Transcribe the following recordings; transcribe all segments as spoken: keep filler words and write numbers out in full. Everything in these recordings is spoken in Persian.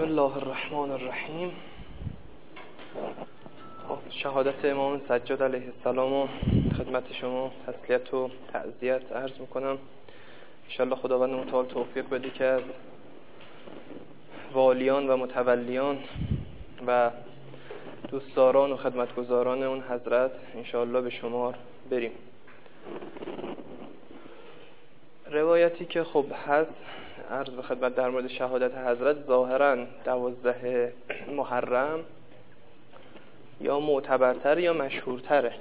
بسم الله الرحمن الرحیم. شهادت امام سجاد علیه السلام و خدمت شما تسلیت و تعزیت عرض میکنم. انشاءالله خداوند متعال توفیق بده که از والیان و متولیان و دوستداران و خدمتگزاران اون حضرت انشاءالله به شمار بریم. روایتی که خب هست عرض به خدمت در مورد شهادت حضرت، ظاهرا دوازده محرم یا معتبرتر یا مشهورتره،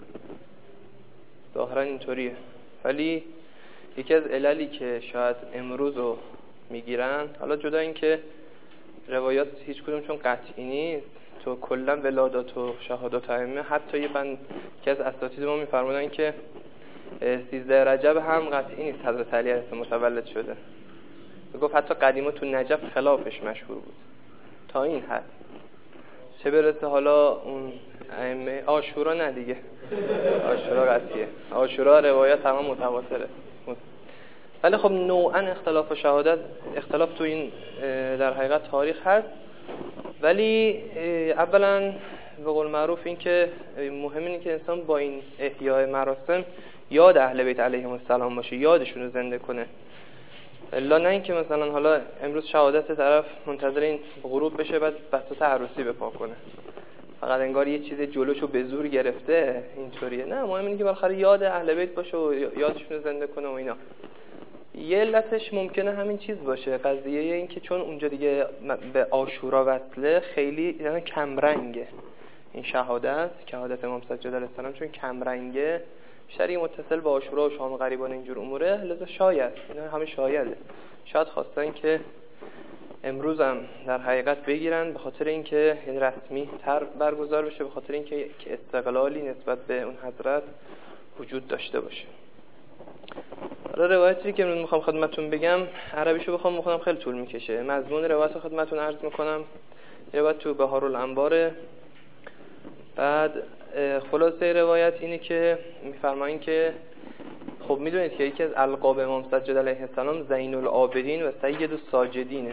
ظاهرا اینطوریه. ولی یکی از عللی که شاید امروز رو میگیرن، حالا جدا این که روایات هیچ کدوم چون قطعی نیست، تو کلا ولادات و شهادات ائمه، حتی یه بند که از اساتید ما میفرمودن که سیزده رجب هم قطعی نیست حضرت علی علیه السلام متولد شده. گفت حتی قدیما تو نجف خلافش مشهور بود تا این حد، چه برسه حالا اون ائمه عاشورا. نه دیگه عاشورا قطعیه، عاشورا روایت تمام متواتره. ولی خب نوعا اختلاف و شهادت، اختلاف تو این در حقیقت تاریخ هست. ولی اولا به قول معروف این که مهم اینه که انسان با این احیای مراسم یاد اهل بیت علیهم السلام باشه، یادشون رو زنده کنه. الا نه این که مثلا حالا امروز شهادت طرف منتظر این غروب بشه بعد بساط عروسی بپا کنه، فقط انگار یه چیز جلوشو به زور گرفته اینطوریه. نه، مهم اینه که بالاخره یاد اهل بیت باشه و یادشون رو زنده کنه و اینا. یه علتش ممکنه همین چیز باشه، قضیه این که چون اونجا دیگه به عاشورا وصله، خیلی یعنی کم رنگه این شهادت، شهادت امام سجاد علیه السلام چون کم رنگه، شریع متصل با عاشورا و شام غریبان اینجور اموره، لذا شاید اینا همه شایده، شاید خواستن که امروز هم در حقیقت بگیرن به خاطر اینکه یعنی رسمی تر برگزار بشه، به خاطر اینکه که استقلالی نسبت به اون حضرت وجود داشته باشه. حالا روایتی که من میخوام خدمتتون بگم، عربیشو بخوام بخونم خیلی طول میکشه. مضمون روایت رو خدمتتون عرض میکنم. روایت تو بهارالانوار. بعد خلاصه روایت اینه که میفرمایین که خب میدونید که یکی از القاب امام سجاد علیه السلام زین العابدین و سید الساجدینه.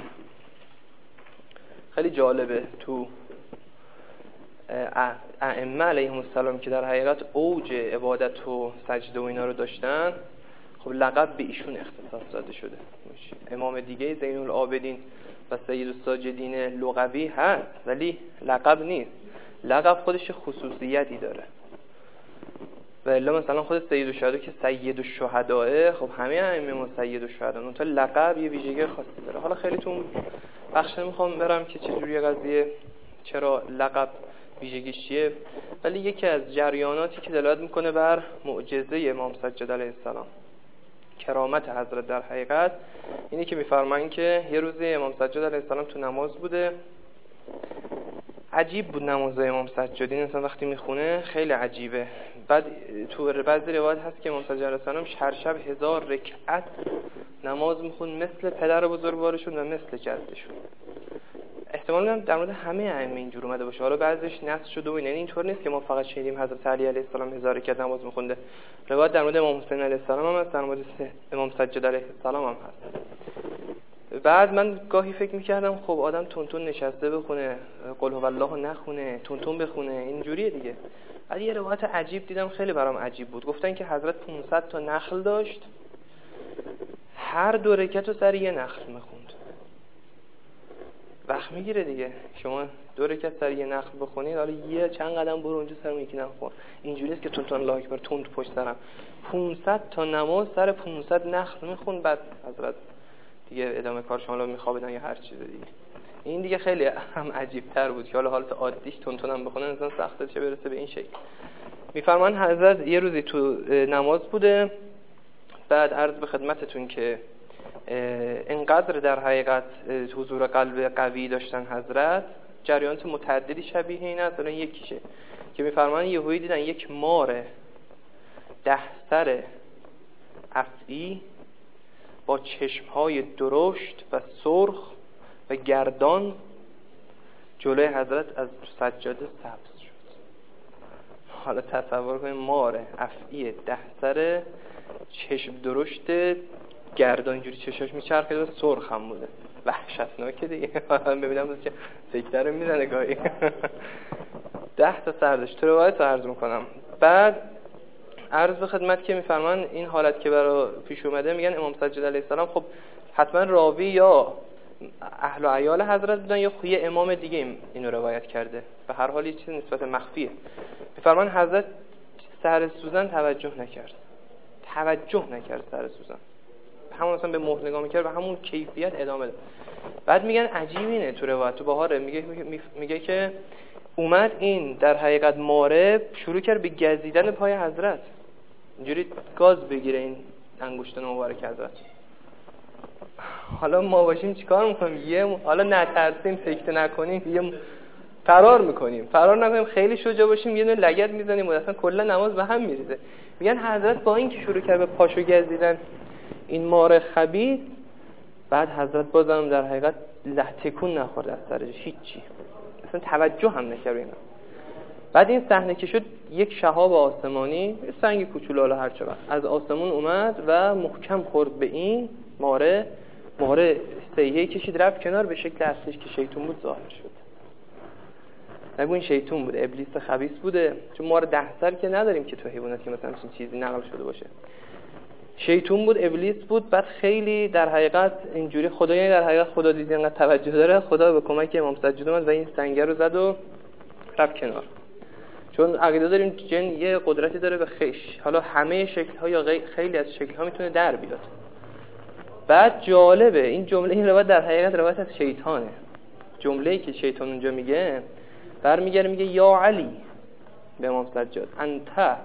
خیلی جالبه تو ائمه علیهم السلام که در حقیقت اوج عبادت و سجده و اینا رو داشتن، خب لقب به ایشون اختصاص داده شده. امام دیگه زین العابدین و سید الساجدین لقبی هست ولی لقب نیست، لقب خودش خصوصیتی داره. و الا مثلا خود سید الشهدا که سید الشهداه، خب همه ائمه ما سید الشهدا، اون تا لقب یه ویژگی خاصی داره. حالا خیلی تو بخش نمیخوام برم که چجوری قضیه، چرا لقب ویژگیش چیه، ولی یکی از جریاناتی که دلالت میکنه بر معجزه امام سجاد علیه السلام، کرامت حضرت در حقیقت، اینه که میفرمایند که یه روزی امام سجاد علیه السلام تو نماز بوده. عجیب بود نماز امام سجاد، این انسان وقتی میخونه خیلی عجیبه. بعد تو بعضی روایت هست که امام سجاد علیه السلام هر شب هزار رکعت نماز میخون، مثل پدر بزرگوارشون و مثل جدشون. احتمالاً در مورد همه ائمه اینجور اومده باشه، حالا بعضیش نص شده و این، یعنی اینطور نیست که ما فقط شنیدیم حضرت علی علیه السلام هزار رکعت نماز میخونده. روایت در مورد امام حسین علیه السلام هم هست، در مورد امام سجاد علیه السلام هم هست. بعد من گاهی فکر میکردم خب آدم تونتون نشسته بخونه، قل هو الله نخونه، تونتون بخونه، اینجوریه دیگه. بعد یه روایت عجیب دیدم، خیلی برام عجیب بود. گفتن که حضرت پانصد تا نخل داشت، هر دو رکعت رو سر یه نخل میخوند. وقت میگیره دیگه شما دو رکعت سر یه نخل بخونید، حالا یه چند قدم برو اونجا سر اون یکی نخل بخون. اینجوری است که تونتون الله اکبر تند پشت سرم پانصد تا نماز سر پانصد نخل میخوند. بعد حضرت دیگه ادامه کار شما میخوابیدن یا هر چیز دیگه. این دیگه خیلی هم عجیب تر بود که حالا حالت عادیش تونتون هم بخونه انسان سخته، چه برسه به این شکل. میفرمان حضرت یه روزی تو نماز بوده. بعد عرض به خدمتتون که اینقدر در حقیقت حضور قلب قوی داشتن حضرت، جریانات متعددی شبیه این است. الان یکیشه که میفرمان یهویی دیدن یک مار ده سر افعی با چشمهای درشت و سرخ و گردان جلوی حضرت از سجاده سبز شد. حالا تصور کنید مار افعی ده سر، چشم درشت، گردان اینجوری چشاش میچرخید و سرخ هم بوده. وحشتناکه دیگه. ببینم چه سکته رو میزنه گاهی. ده تا سر داشت. تو روایت رو عرض میکنم. بعد عرض به خدمت که میفرمان این حالت که برای پیش اومده، میگن امام سجاد علیه السلام خب حتما راوی یا اهل و عیال حضرت بودن یا یه امام دیگه اینو روایت کرده. به هر حال یه چیز نسبت مخفیه. میفرمان حضرت سر سوزن توجه نکرد. توجه نکرد سر سوزن. همون اصلا به مهر نگاه میکرد و همون کیفیت ادامه داد. بعد میگن عجیب اینه تو روایت تو بهاره میگه میگه, میگه که اومد این در حقیقت ماره شروع کرد به گزیدن پای حضرت، اینجوری گاز بگیره این انگشتان مبارک حضرت. حالا ما باشیم چیکار میکنیم؟ یه م... حالا نترسیم، سکته نکنیم، یه م... فرار میکنیم. فرار نکنیم، خیلی شجاع باشیم، یه دونه لگد میزنیم و اصلا کلا نماز به هم میریزه. میگن حضرت با این که شروع کرد به پاشو گزیدن این ماره خبیث، بعد حضرت بازم در حقیقت تکون نخورد از سرش، هیچی، اصلا توجه هم نکرد اینا. بعد این صحنه که شد، یک شهاب آسمانی، سنگ کوچولو حالا هر چقدر از آسمون اومد و محکم خورد به این ماره. ماره سیحه کشید رفت کنار، به شکل اصلیش که شیطون بود ظاهر شد. نگو این شیطون بوده، ابلیس خبیث بوده، چون ما رو ده سر که نداریم که تو حیوانات که مثلا چنین چیزی نقل شده باشه. شیطون بود، ابلیس بود. بعد خیلی در حقیقت اینجوری خدایی در حقیقت خدا دید اینقدر توجه داره، خدا به کمک امام سجاد اومد و این سنگ رو زد و رفت کنار. چون عقیده داریم جن یه قدرتی داره به خش، حالا همه شکل ها یا خیلی از شکل ها میتونه در بیاد. بعد جالبه این جمله، این روایت در حقیقت روایت از شیطانه. جمله‌ای که شیطان اونجا میگه برمیگره میگه یا علی به امام سجاد انت.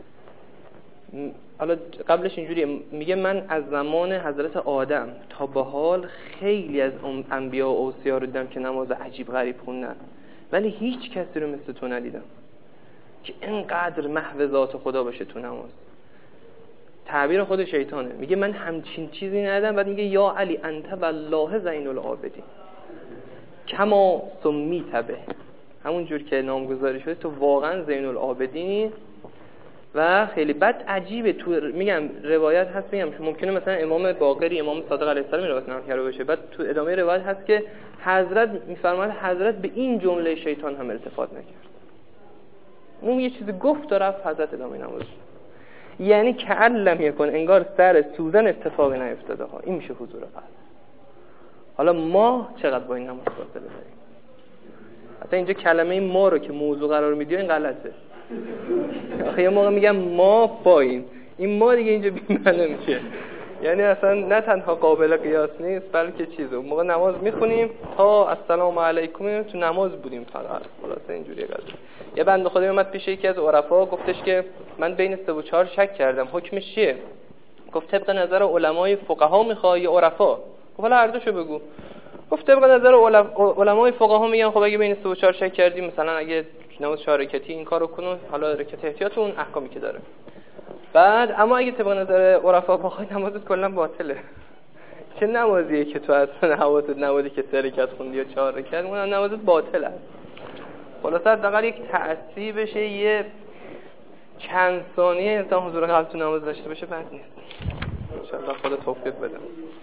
حالا قبلش اینجوریه، میگه من از زمان حضرت آدم تا به حال خیلی از انبیا و اوصیا رو دیدم که نماز عجیب غریب خوندن، ولی هیچ کسی رو مثل تو ندیدم که اینقدر محو ذات خدا باشه تو نماز. تعبیر خود شیطانه، میگه من همچین چیزی ندیدم. بعد میگه یا علی انت والله زین العابدین کما سمیت به، همون جور که نامگذاری شده تو واقعا زین العابدینی. و خیلی بد عجیبه تو میگم روایت هست، میگم ممکنه مثلا امام باقری، امام صادق علیه السلام روایت نقل کرده باشه، بعد تو ادامه روایت هست که حضرت میفرماید حضرت به این جمله شیطان هم التفات نکرد. اون یه چیزی گفت و رفت حضرت ادامه نماز. یعنی که علم یکن، انگار سر سوزن اتفاقی نیفتاده ها. این میشه حضور قلب. حالا ما چقدر با این نماز فاصله داریم؟ حتی اینجا کلمه ما رو که موضوع قرار میدی این غلطه. آخه یه موقع میگم ما با این این ما دیگه اینجا بی‌معنی میشه. یعنی اصلا نه تنها قابل قیاس نیست بلکه چیزه. اون موقع نماز میخونیم تا السلام علیکم تو نماز بودیم فقط. خلاصه اینجوریه قضیه. یه بنده خدایی اومد پیش یکی از عرفا، گفتش که من بین سه و چهار شک کردم، حکمش چیه؟ گفت طبق نظر علمای فقها میخوای یا عرفا؟ گفت حالا هر دوشو بگو. گفت طبق نظر علمای فقها میگن خب اگه بین سه و چهار شک کردی، مثلا اگه نماز چهار رکعتی این کارو کنون، حالا رکعت احتیاط اون احکامی که داره. بعد اما اگه طبق نظر عرفا بخوای نمازت کلا باطله. چه نمازیه که تو اصلا حواست نبوده که سه رکعت خوندی یا چهار رکعت، اون نمازت باطله. خلاص حداقل یک تأثیر بشه، یه چند ثانیه انسان حضور قلب تو نماز داشته باشه بد نیست. ان شاء الله خدا توفیق بده.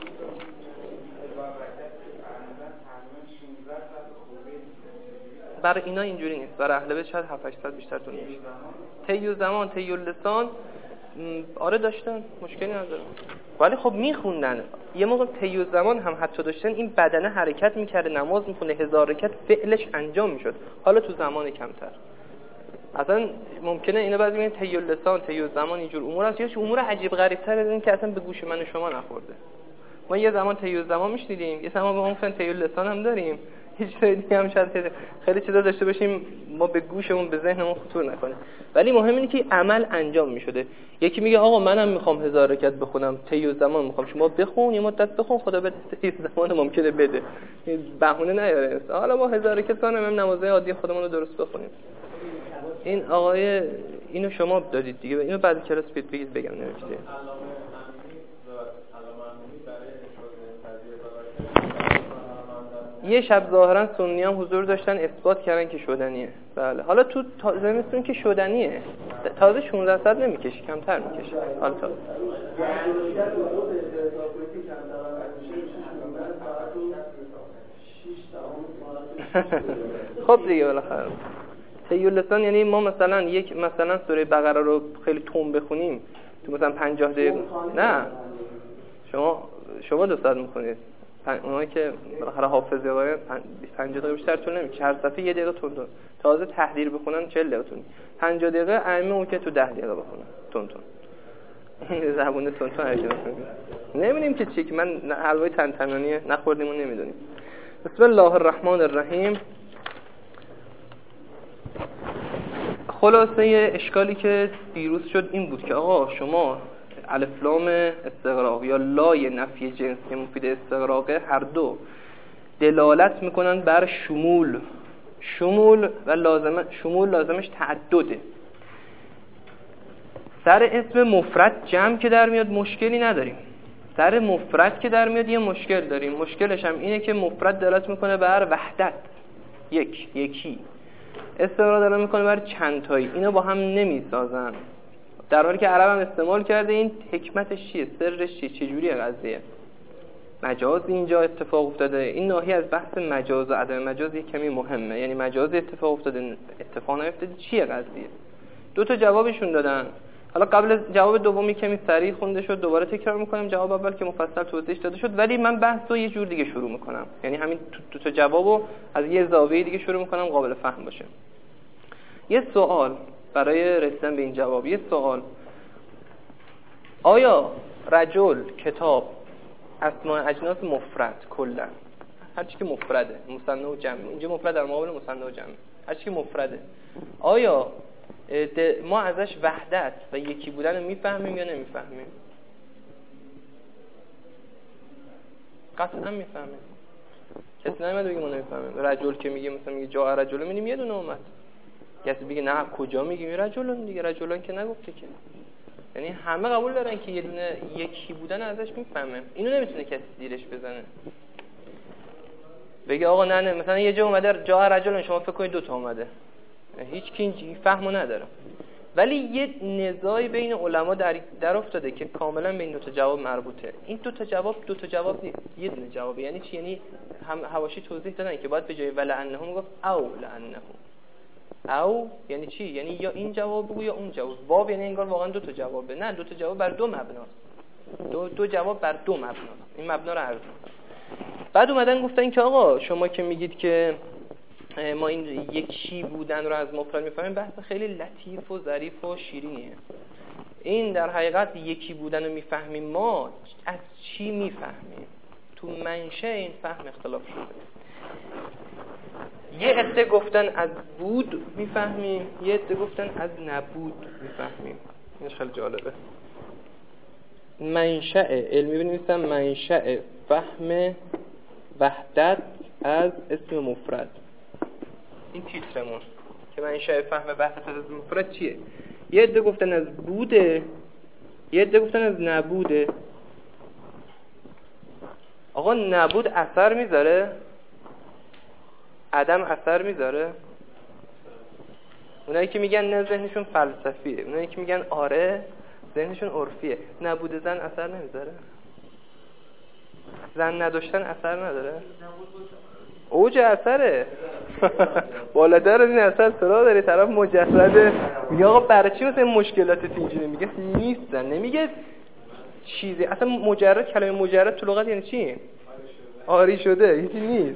برای اینا اینجوری نیست، برای اهل بیت شاید هفت هشتصد بیشتر طول میشه. طی زمان، طی لسان آره داشتن، مشکلی نداره، ولی خب میخوندن. یه موقع طی زمان هم حتی داشتن این بدنه حرکت میکرده، نماز میخونه، هزار رکعت فعلش انجام میشد. حالا تو زمان کمتر. اصلا ممکنه اینا بعضی میگن طی لسان، طی زمان اینجور امور هست، یا امور عجیب غریب تر از این که اصلا به گوش من و شما نخورده. ما یه زمان طی زمان میشنیدیم، یه زمان به ممکن طی لسان هم داریم، هیچ چیزی هم شاید خیلی چیزا داشته باشیم ما به گوشمون به ذهنمون خطور نکنه، ولی مهم اینه که عمل انجام میشده. یکی میگه آقا منم میخوام هزار رکعت بخونم، طی زمان میخوام، شما بخون یه مدت بخون، خدا بده طی زمان ممکنه بده، بهونه نیاره. حالا ما هزار رکعت کنیم نمازهای عادی خودمون رو درست بخونیم. این آقای اینو شما دادید دیگه، اینو بعد کلاس بگید بگم نمیشه. یه شب ظاهرا سنی هم حضور داشتن اثبات کردن که شدنیه. بله حالا تو زمستون که شدنیه، تازه شانزده صد نمیکشه، کمتر میکشه. حالا تا خب دیگه بالاخره تیول لسان یعنی ما مثلا یک مثلا سوره بقره رو خیلی تون بخونیم تو مثلا پنجاه دقیقه. نه شما شما دو ساعت میخونید، اونایی که بالاخره حافظه دارن پنجاه دقیقه بیشتر طول نمیکشه، هر صفحه یه دقیقه تون تون. تازه تحریر بخونن چهل دقیقه طول. پنجاه دقیقه ائمه اون که تو ده دقیقه بخونن تون تون. زبون تون تون حرکت می‌کنه. نمی‌دونیم که چی که من حلوای تنتنانیه نخوردیم و نمیدونیم. بسم الله الرحمن الرحیم. خلاصه اشکالی که دیروز شد این بود که آقا شما الف لام استغراق یا لای نفی جنسی مفید استغراقه هر دو دلالت میکنن بر شمول. شمول و لازم شمول لازمش تعدده. سر اسم مفرد جمع که در میاد مشکلی نداریم، سر مفرد که در میاد یه مشکل داریم. مشکلش هم اینه که مفرد دلالت میکنه بر وحدت، یک یکی. استغراق دلالت میکنه بر چند تایی، اینا با هم نمیسازن، در حالی که عرب هم استعمال کرده. این حکمتش چیه؟ سرش چیه؟ چجوریه قضیه؟ مجاز اینجا اتفاق افتاده. این ناحیه از بحث مجاز و عدم مجاز یک کمی مهمه. یعنی مجاز اتفاق افتاده، اتفاق نیفتاده، چیه قضیه؟ دو تا جوابشون دادن. حالا قبل جواب دومی کمی سریع خونده شد، دوباره تکرار میکنم. جواب اول که مفصل توضیح داده شد، ولی من بحث رو یه جور دیگه شروع میکنم. یعنی همین دو تا جوابو از یه زاویه دیگه شروع میکنم قابل فهم باشه. یه سوال برای رسیدن به این جواب. یه سوال: آیا رجل، کتاب، اسماء اجناس مفرد کلا هر چی که مفرده، مثنی و جمع، اینجا مفرد در مقابل مثنی و جمع، هر چی که مفرده، آیا ما ازش وحدت و یکی بودن رو میفهمیم یا نمیفهمیم؟ قطعا میفهمیم. کسی نمیاد بگه ما نمیفهمیم. رجل که میگه مثلا میگه جا رجل، میبینیم یه دونه اومد. کسی بگه نه کجا میگیم رجلون دیگه، رجلان که نگفته که. یعنی همه قبول دارن که یه دونه یکی بودن ازش میفهمه. اینو نمیتونه کسی زیرش بزنه. بگه آقا نه نه مثلا یه جا اومده جا رجلون، شما فکر کنید دو تا اومده. هیچ کی این فهمو نداره. ولی یه نزاعی بین علما در در افتاده که کاملا به این دو تا جواب مربوطه. این دو تا جواب دو تا جواب نیست، یه دونه جوابه. یعنی چی؟ یعنی هم حواشی توضیح دادن که باید به جای ولعنهم گفت او لعنهم. او یعنی چی؟ یعنی یا این جواب بگو یا اون جواب. واو یعنی انگار واقعا دو تا جوابه. نه، دو تا جواب بر دو مبناست. دو دو جواب بر دو مبناست. این مبنا رو عرض می‌کنم. بعد اومدن گفتن که آقا شما که میگید که ما این یکی بودن رو از مفرد میفهمیم، بحث خیلی لطیف و ظریف و شیرینیه. این در حقیقت یکی بودن رو میفهمیم، ما از چی میفهمیم؟ تو منشأ این فهم اختلاف شده. یه عده گفتن از بود میفهمیم، یه عده گفتن از نبود میفهمیم. اینش خیلی جالبه. منشأ علمی بنویسم منشأ فهم وحدت از اسم مفرد. این تیترمون که منشأ فهم وحدت از اسم مفرد چیه؟ یه عده گفتن از بوده، یه عده گفتن از نبوده. آقا نبود اثر میذاره؟ عدم اثر میذاره؟ اونایی که میگن نه ذهنشون فلسفیه، اونایی که میگن آره ذهنشون عرفیه. نبود زن اثر نمیذاره؟ زن نداشتن اثر نداره؟ اوج اثره. بالاتر از این اثر سرا داره. طرف مجرده میگه آقا برای چی مثلا مشکلات اینجوری؟ میگه نیستن. نمیگه چیزی. اصلا مجرد، کلمه مجرد تو لغت یعنی چی؟ آری شده، هیچی نیست.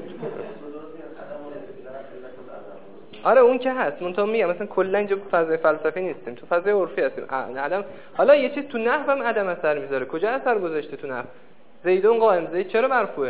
آره اون که هست. من تو میگم مثلا کلا اینجا فضای فلسفی نیستیم، تو فضای عرفی هستیم. عدم. حالا یه چیز تو نحو هم عدم اثر میذاره. کجا اثر گذاشته تو نحو؟ زیدون قائم. زید چرا مرفوعه؟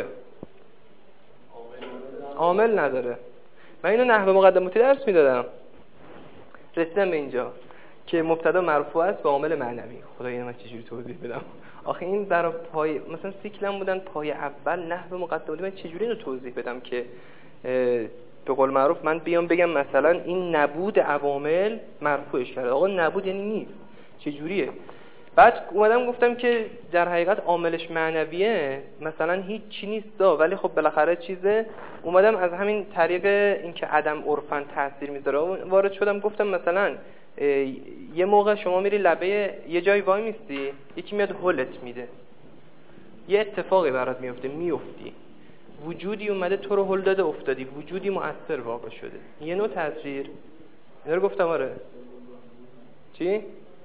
عامل نداره. من اینو نحو مقدماتی درس میدادم، رسیدم به اینجا که مبتدا مرفوع است به عامل معنوی. خدا اینو من چجوری توضیح بدم؟ آخه این برای پای مثلا سیکلم بودن پای اول نحو مقدماتی، من چجوری اینو توضیح بدم که به قول معروف من بیام بگم مثلا این نبود عوامل مرفوعش کرده. آقا نبود یعنی نیست. چجوریه؟ بعد اومدم گفتم که در حقیقت عاملش معنویه، مثلا هیچ چی نیست دا، ولی خب بالاخره چیزه. اومدم از همین طریق اینکه عدم عرفن تاثیر میذاره وارد شدم. گفتم مثلا یه موقع شما میری لبه یه جای وای میستی، یکی میاد هولت میده، یه اتفاقی برات میفته، میفتی. وجودی اومده تو رو هل داده افتادی، وجودی مؤثر واقع شده. یه نوع تاثیر. اینا رو گفتم آره. چی؟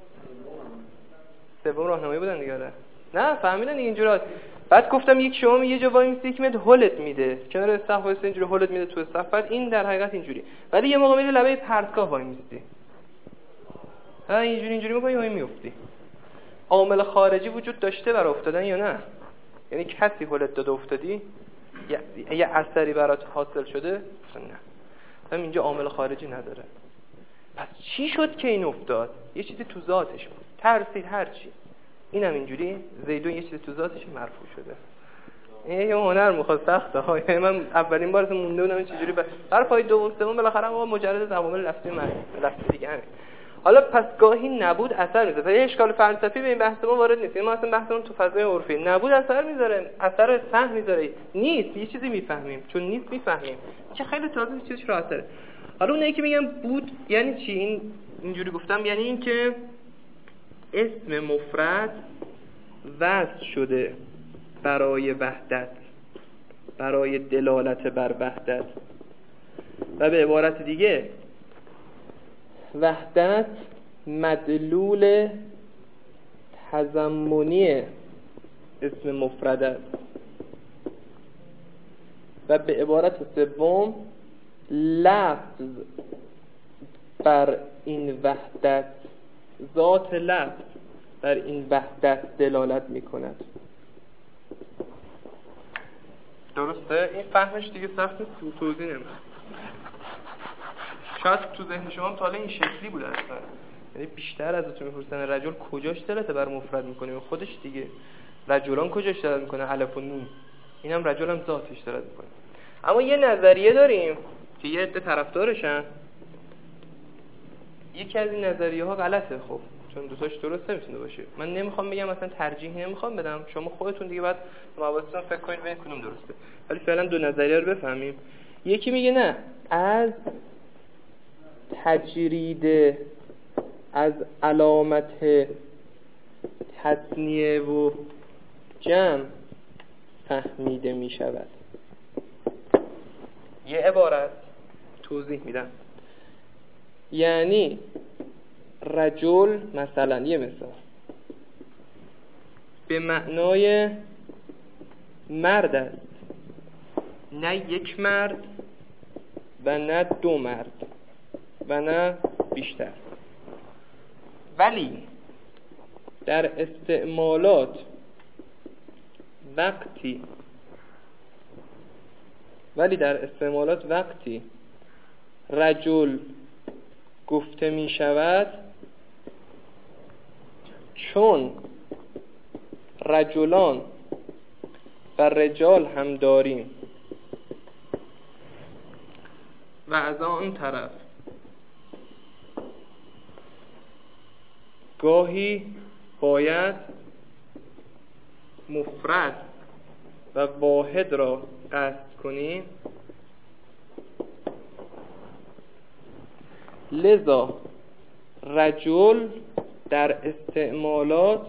سوم راهنمایی بودن دیگه. آره. نه فهمیدن دیگه اینجوریه. بعد گفتم یک شما یه جا وای میستی یک متر هولت میده، کنار استخ وایسته اینجوری هولت میده تو استخ، بعد این در حقیقت اینجوری. ولی یه موقع میره لبه پرتگاه وای میستی، ها اینجوری اینجوری میکنی وای میافتی. عامل خارجی وجود داشته برای افتادن یا نه؟ یعنی کسی هولت داده افتادی؟ یه, یه اثری برات حاصل شده؟ نه. هم اینجا عامل خارجی نداره. پس چی شد که این افتاد؟ یه چیزی تو ذاتش بود. ترسید هر چی. اینم اینجوری زیدون یه چیزی تو ذاتش مرفوع شده. این یه هنر میخواد سخته ها. یعنی من اولین بار مونده بودم چجوری بر پای دوم سوم بالاخره آقا مجرد عوامل لفظی من لفظی دیگه همین. حالا پس گاهی نبود اثر میذاره. یه اشکال فلسفی به این بحث ما وارد نیست. ما اصلا بحثمون تو فضای عرفی. نبود اثر میذاره، اثر فهم میذاره. نیست یه چیزی میفهمیم، چون نیست میفهمیم. چه خیلی تازه چیزش رو اثره. حالا اونایی که میگن بود یعنی چی؟ این اینجوری گفتم یعنی این که اسم مفرد وضع شده برای وحدت، برای دلالت بر وحدت، و به عبارت دیگه وحدت مدلول تضمنی اسم مفرد است، و به عبارت سوم لفظ بر این وحدت، ذات لفظ بر این وحدت دلالت می کند. درسته؟ این فهمش دیگه سخت نیست، تو توضیح نمیدم. شاید تو ذهن شما هم تا حالا این شکلی بوده اصلا، یعنی بیشتر ازتون میپرسن رجل کجاش دلته بر مفرد میکنه؟ خودش دیگه رجلان کجاش دلالت میکنه؟ الف و نون. اینم رجل هم ذاتش دلالت میکنه. اما یه نظریه داریم که یه عده طرفدارشن. یکی از این نظریه ها غلطه، خب چون دوتاش درست نمیتونه باشه. من نمیخوام بگم مثلا ترجیح نمیخوام بدم، شما خودتون دیگه بعد مواردتون فکر کنید ببینید کدوم درسته. ولی فعلا دو نظریه رو بفهمیم. یکی میگه نه، از تجرید از علامت تثنیه و جمع فهمیده می شود. یه عبارت توضیح میدم. یعنی رجل مثلا، یه مثال، به معنای مرد است، نه یک مرد و نه دو مرد و نه بیشتر. ولی در استعمالات وقتی ولی در استعمالات وقتی رجل گفته می شود، چون رجلان و رجال هم داریم و از آن طرف گاهی باید مفرد و واحد را قصد کنیم، لذا رجل در استعمالات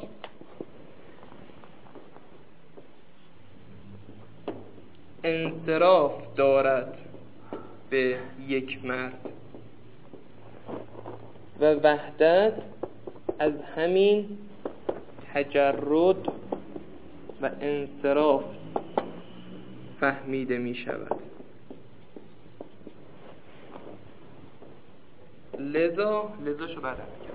انصراف دارد به یک مرد و وحدت از همین تجرد و انصراف فهمیده می شود. لذا لذا شو بعدم میگم.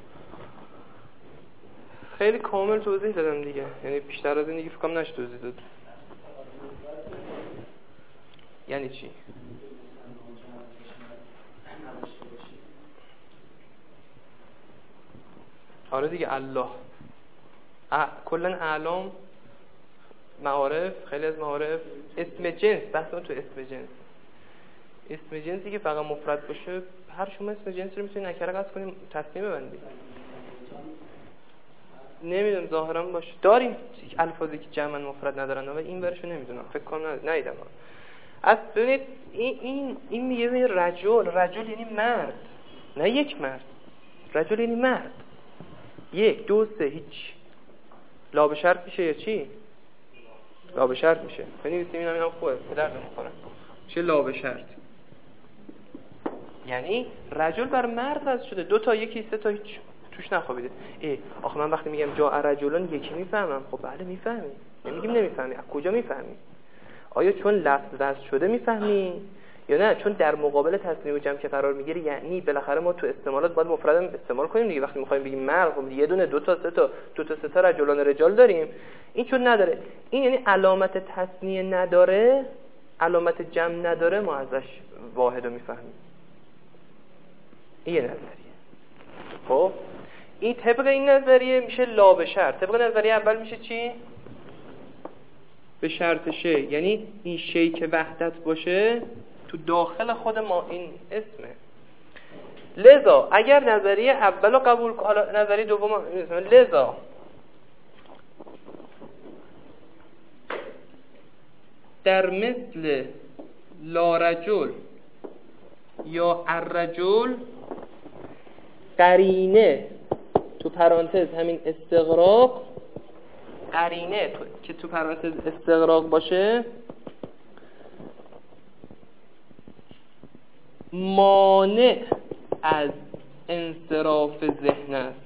خیلی کامل توضیح دادم دیگه، یعنی بیشتر از این دیگه فکرم نشه توضیح داد. یعنی چی؟ آره دیگه الله کلن اعلام معارف، خیلی از معارف اسم جنس، بحثمون تو اسم جنس. اسم جنسی که فقط مفرد باشه، هر شما اسم جنسی رو میتونید نکره قصد کنیم تصمیم ببندید. نمیدونم ظاهرا باشه داریم الفاظی که جمع مفرد ندارن، ولی این ورشو نمیدونم، فکر کنم ندیدم. از ببینید این این این میگه رجل، رجل یعنی مرد، نه یک مرد. رجل یعنی مرد، یک دو سه هیچ لا به شرط میشه یا چی؟ لا به شرط میشه. بنویسیم اینم اینم خوبه به درد میخوره. میشه لا به شرط. یعنی رجل بر مرد وضع شده، دو تا یکی سه تا هیچ توش نخوابیده. ای آخه من وقتی میگم جا رجلان یکی میفهمم. خب بله میفهمی. نمیگیم نمیفهمی. از کجا میفهمی؟ آیا چون لفظ وضع شده میفهمی یا نه چون در مقابل تصنیع و جمع که قرار میگیره؟ یعنی بالاخره ما تو استعمالات باید مفردم استعمال کنیم دیگه. وقتی میخوایم بگیم مرد، خب یه دونه دو تا سه تا دو تا سه تا رجلان رجال داریم. این چون نداره، این یعنی علامت تصنیع نداره، علامت جمع نداره، ما ازش واحد رو میفهمیم. این یه نظریه. خب این طبق این نظریه میشه لا به شرط. طبق نظریه اول میشه چی؟ به شرط شی، یعنی این شی که وحدت باشه تو داخل خود ما این اسمه. لذا اگر نظریه اولو قبول کنیم، حالا نظریه دوم لذا در مثل لا رجل یا الرجل قرینه تو پرانتز همین استغراق، قرینه تو... که تو پرانتز استغراق باشه مانع از انصراف ذهن است.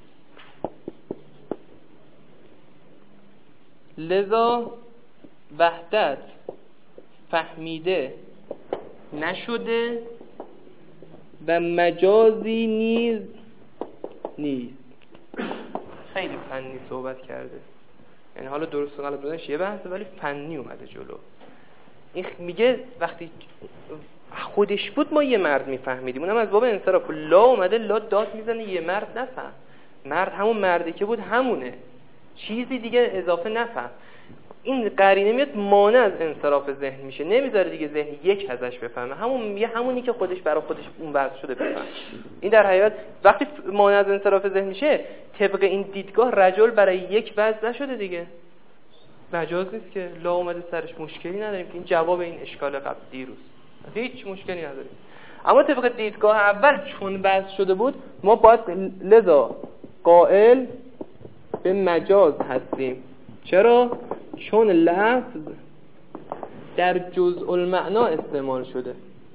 لذا وحدت فهمیده نشده و مجازی نیز نیست. خیلی فنی صحبت کرده، یعنی حالا درست و غلط بودنش یه بحثه ولی فنی اومده جلو. این میگه وقتی خودش بود ما یه مرد میفهمیدیم، اونم از باب انصراف. لا اومده لا داد میزنه یه مرد نفهم. مرد همون مردی که بود همونه، چیزی دیگه اضافه نفهم. این قرینه میاد مانع از انصراف ذهن میشه، نمیذاره دیگه ذهن یک ازش بفهمه، همون یه همونی که خودش برای خودش اون وضع شده بفهمه. این در حقیقت وقتی مانع از انصراف ذهن میشه طبق این دیدگاه رجل برای یک وضع نشده دیگه، مجاز نیست که لا اومده سرش، مشکلی نداریم که این جواب این اشکال قبل دیروز، هیچ مشکلی نداریم. اما طبق دیدگاه اول چون وضع شده بود ما باید لذا قائل به مجاز هستیم. چرا؟ چون لفظ در جزء المعنا استعمال شده.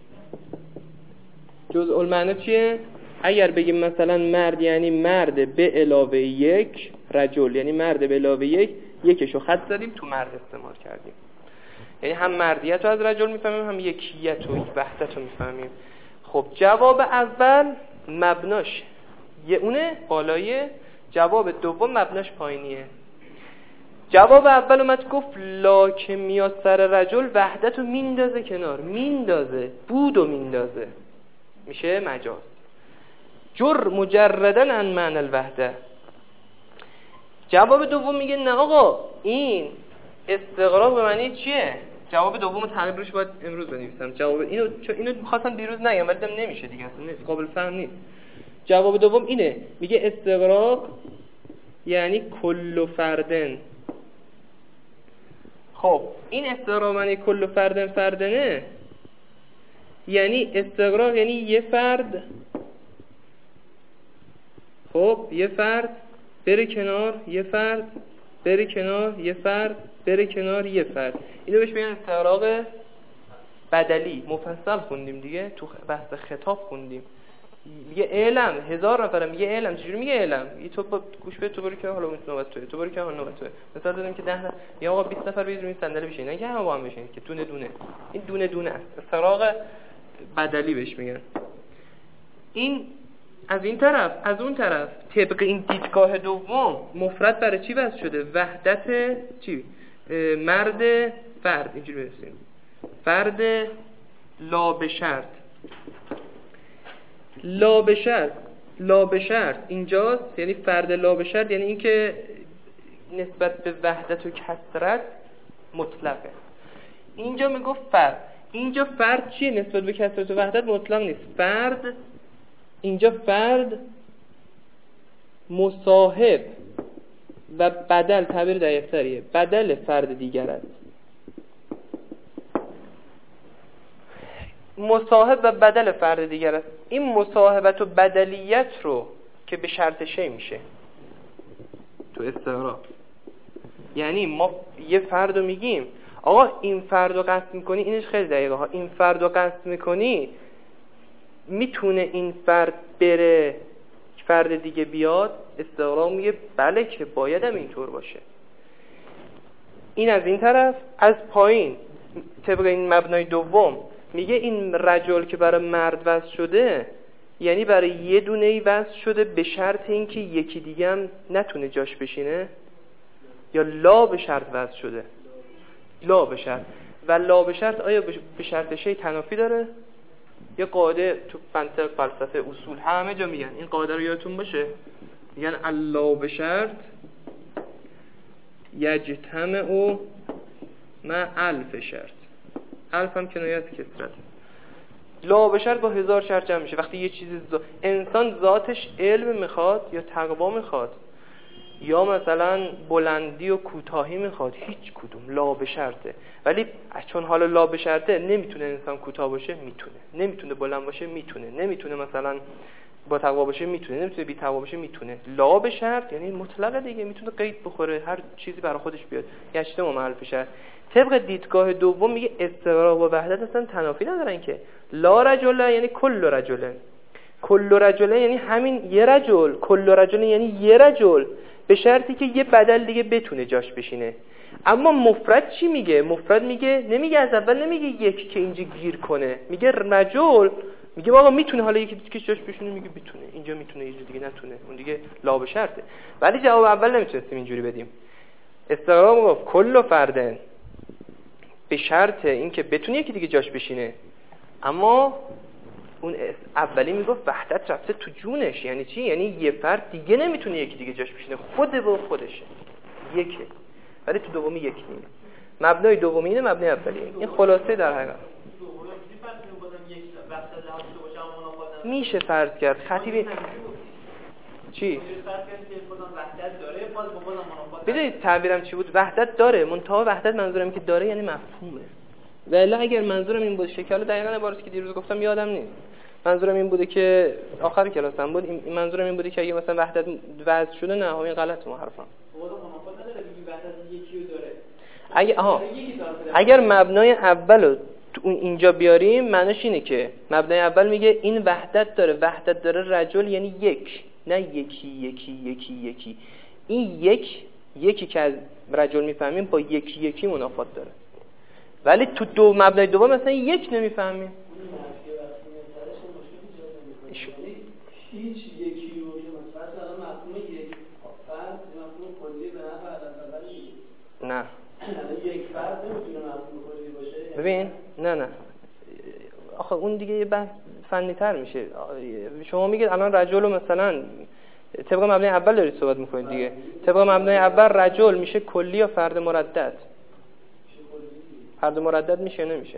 جزء المعنا چیه؟ اگر بگیم مثلا مرد یعنی مرد به علاوه یک، رجل یعنی مرد به علاوه یک، یکشو خط زدیم تو مرد استعمال کردیم، یعنی هم مردیت رو از رجل میفهمیم هم یکیت و وحدت رو میفهمیم. خب جواب اول مبناش یه اونه بالاییه، جواب دوم مبناش پایینیه. جواب اول اومد گفت لا که میاد سر رجل وحدت رو میندازه کنار، میندازه بود و میندازه، میشه مجاز. جر مجردن عن معنی الوحده. جواب دوم میگه نه آقا این استغراق به معنی چیه؟ جواب دوم تغییر روش باید امروز بنویسم. جواب اینو چون اینو می‌خواستم دیروز نگم ولی دم نمیشه دیگه، اصلا قابل فهم نیست. جواب دوم اینه، میگه استغراق یعنی کل فردن. خب این استغراق معنی کل فردن فردنه، یعنی استغراق یعنی یه فرد، خب یه فرد بره کنار، یه فرد بره کنار، یه فرد بره کنار، یه فرد. اینو بهش میگن استغراق بدلی. مفصل خوندیم دیگه، تو بحث خطاب خوندیم. میگه علم هزار نفرم میگه علم، چجوری میگه علم؟ یه تو با گوش به تو بری که حالا اون نوبت توئه، تو بری که حالا نوبت توئه. مثلا دادم که ده نفر یا آقا بیست نفر بیاد روی صندلی بشینن، که همه با هم بشینن که دونه دونه. این دونه دونه است، استغراق بدلی بهش میگن. این از این طرف، از اون طرف طبق این دیدگاه دوم مفرد برای چی وضع شده؟ وحدت چی؟ مرد فرد، اینجوری برسیم فرد لا به شرط. لا به شرط، لا به شرط اینجاست، یعنی فرد لا به شرط یعنی اینکه نسبت به وحدت و کثرت مطلقه. اینجا میگفت فرد، اینجا فرد چیه؟ نسبت به کثرت و وحدت مطلق نیست. فرد اینجا فرد مصاحب و بدل، تعبیر دقیق‌تریه، بدل فرد دیگر است. مصاحب و بدل فرد دیگر است. این مصاحبت و بدلیت رو که به شرط شی میشه تو استغراق، یعنی ما یه فرد رو میگیم آقا این فرد رو قصد میکنی، اینش خیلی دقیقه ها، این فرد رو قصد میکنی میتونه این فرد بره فرد دیگه بیاد؟ استقرار میگه بله که باید هم اینطور باشه. این از این طرف. از پایین طبق این مبنای دوم میگه این رجل که برای مرد وضع شده یعنی برای یه دونه ای وضع شده به شرط اینکه یکی دیگه هم نتونه جاش بشینه، یا لا به شرط وضع شده؟ لا به شرط. و لا به شرط آیا به شرط شی تنافی داره؟ یه قاعده تو منطق، فلسفه، اصول همه جا میگن، این قاعده رو یادتون باشه، میگن الا به شرط یجتمع مع الف شرط. الف هم کنایه از کثرت. لا به شرط با هزار شرط جمع میشه. وقتی یه چیزی ز... انسان ذاتش علم میخواد یا تقوا میخواد یا مثلا بلندی و کوتاهی میخواد، هیچ کدوم لا به شرطه. ولی چون حالا لا به شرطه نمیتونه انسان کوتاه باشه، میتونه. نمیتونه بلند باشه، میتونه. نمیتونه مثلا با تقوا باشه، میتونه. نمیتونه بی تقوا باشه، میتونه. لا به شرط یعنی مطلقه دیگه، میتونه قید بخوره، هر چیزی برای خودش بیاد. گشته ما الف شرط. طبق دیدگاه دوم میگه استقراق و وحدت اصلا تنافی ندارن که. لا رجل یعنی کل رجل، کل رجل یعنی همین یه رجل، کل رجل یعنی یه رجل، به شرطی که یه بدل دیگه بتونه جاش بشینه. اما مفرد چی میگه؟ مفرد میگه نمیگه از اول نمیگه یک که اینجا گیر کنه، میگه رجل، میگه آقا میتونه حالا یکی دیگه جاش بشینه، میگه میتونه، اینجا میتونه یه دیگه نتونه، اون دیگه لا به شرطه. ولی جواب اول نمیتونستیم اینجوری بدیم. استقراق میگفت کل فردن به شرط اینکه بتونه یکی دیگه جاش بشینه، اما اون اولی میگفت وحدت رفته تو جونش. یعنی چی؟ یعنی یه فرد دیگه نمیتونه یکی دیگه جاش بشینه، خوده و خودشه، یکه. ولی تو دومی یک نیست. مبنای دومی اینه، مبنای اولیه. این خلاصه در حقیقت میشه فرض کرد. خطیبی چی؟ بدونید تعبیرم چی بود؟ وحدت داره، منتها وحدت منظورم که داره یعنی مفهومه. ولی اگر منظورم این بود شکل دقیقاً عبارتی که دیروز گفتم یادم نیست، منظورم این بوده که آخر کلاسم بود، این منظورم این بوده که اگه مثلا وحدت وضع شده، نه همین غلط ما حرفم. اگه آها اگر مبنای اولو تو اینجا بیاریم معنیش اینه که مبنای اول میگه این وحدت داره، وحدت داره رجل یعنی یک، نه یکی یکی یکی یکی. این یک یکی که از رجل میفهمیم با یکی یکی منافات داره. ولی تو دو مبنای دوم مثلا یک نمیفهمیم. هیچ یکی رو که مثلا مفهوم یک فرد مفهوم کلی به نفع نه یک فرد نمیتونه مفهوم کلی باشه. ببین نه نه آخه اون دیگه یه بحث فنی تر میشه. شما میگید الان رجل مثلا طبق مبنای اول دارید صحبت میکنید دیگه. طبق مبنای اول رجل میشه کلی یا فرد مردد؟ فرد مردد میشه نمیشه؟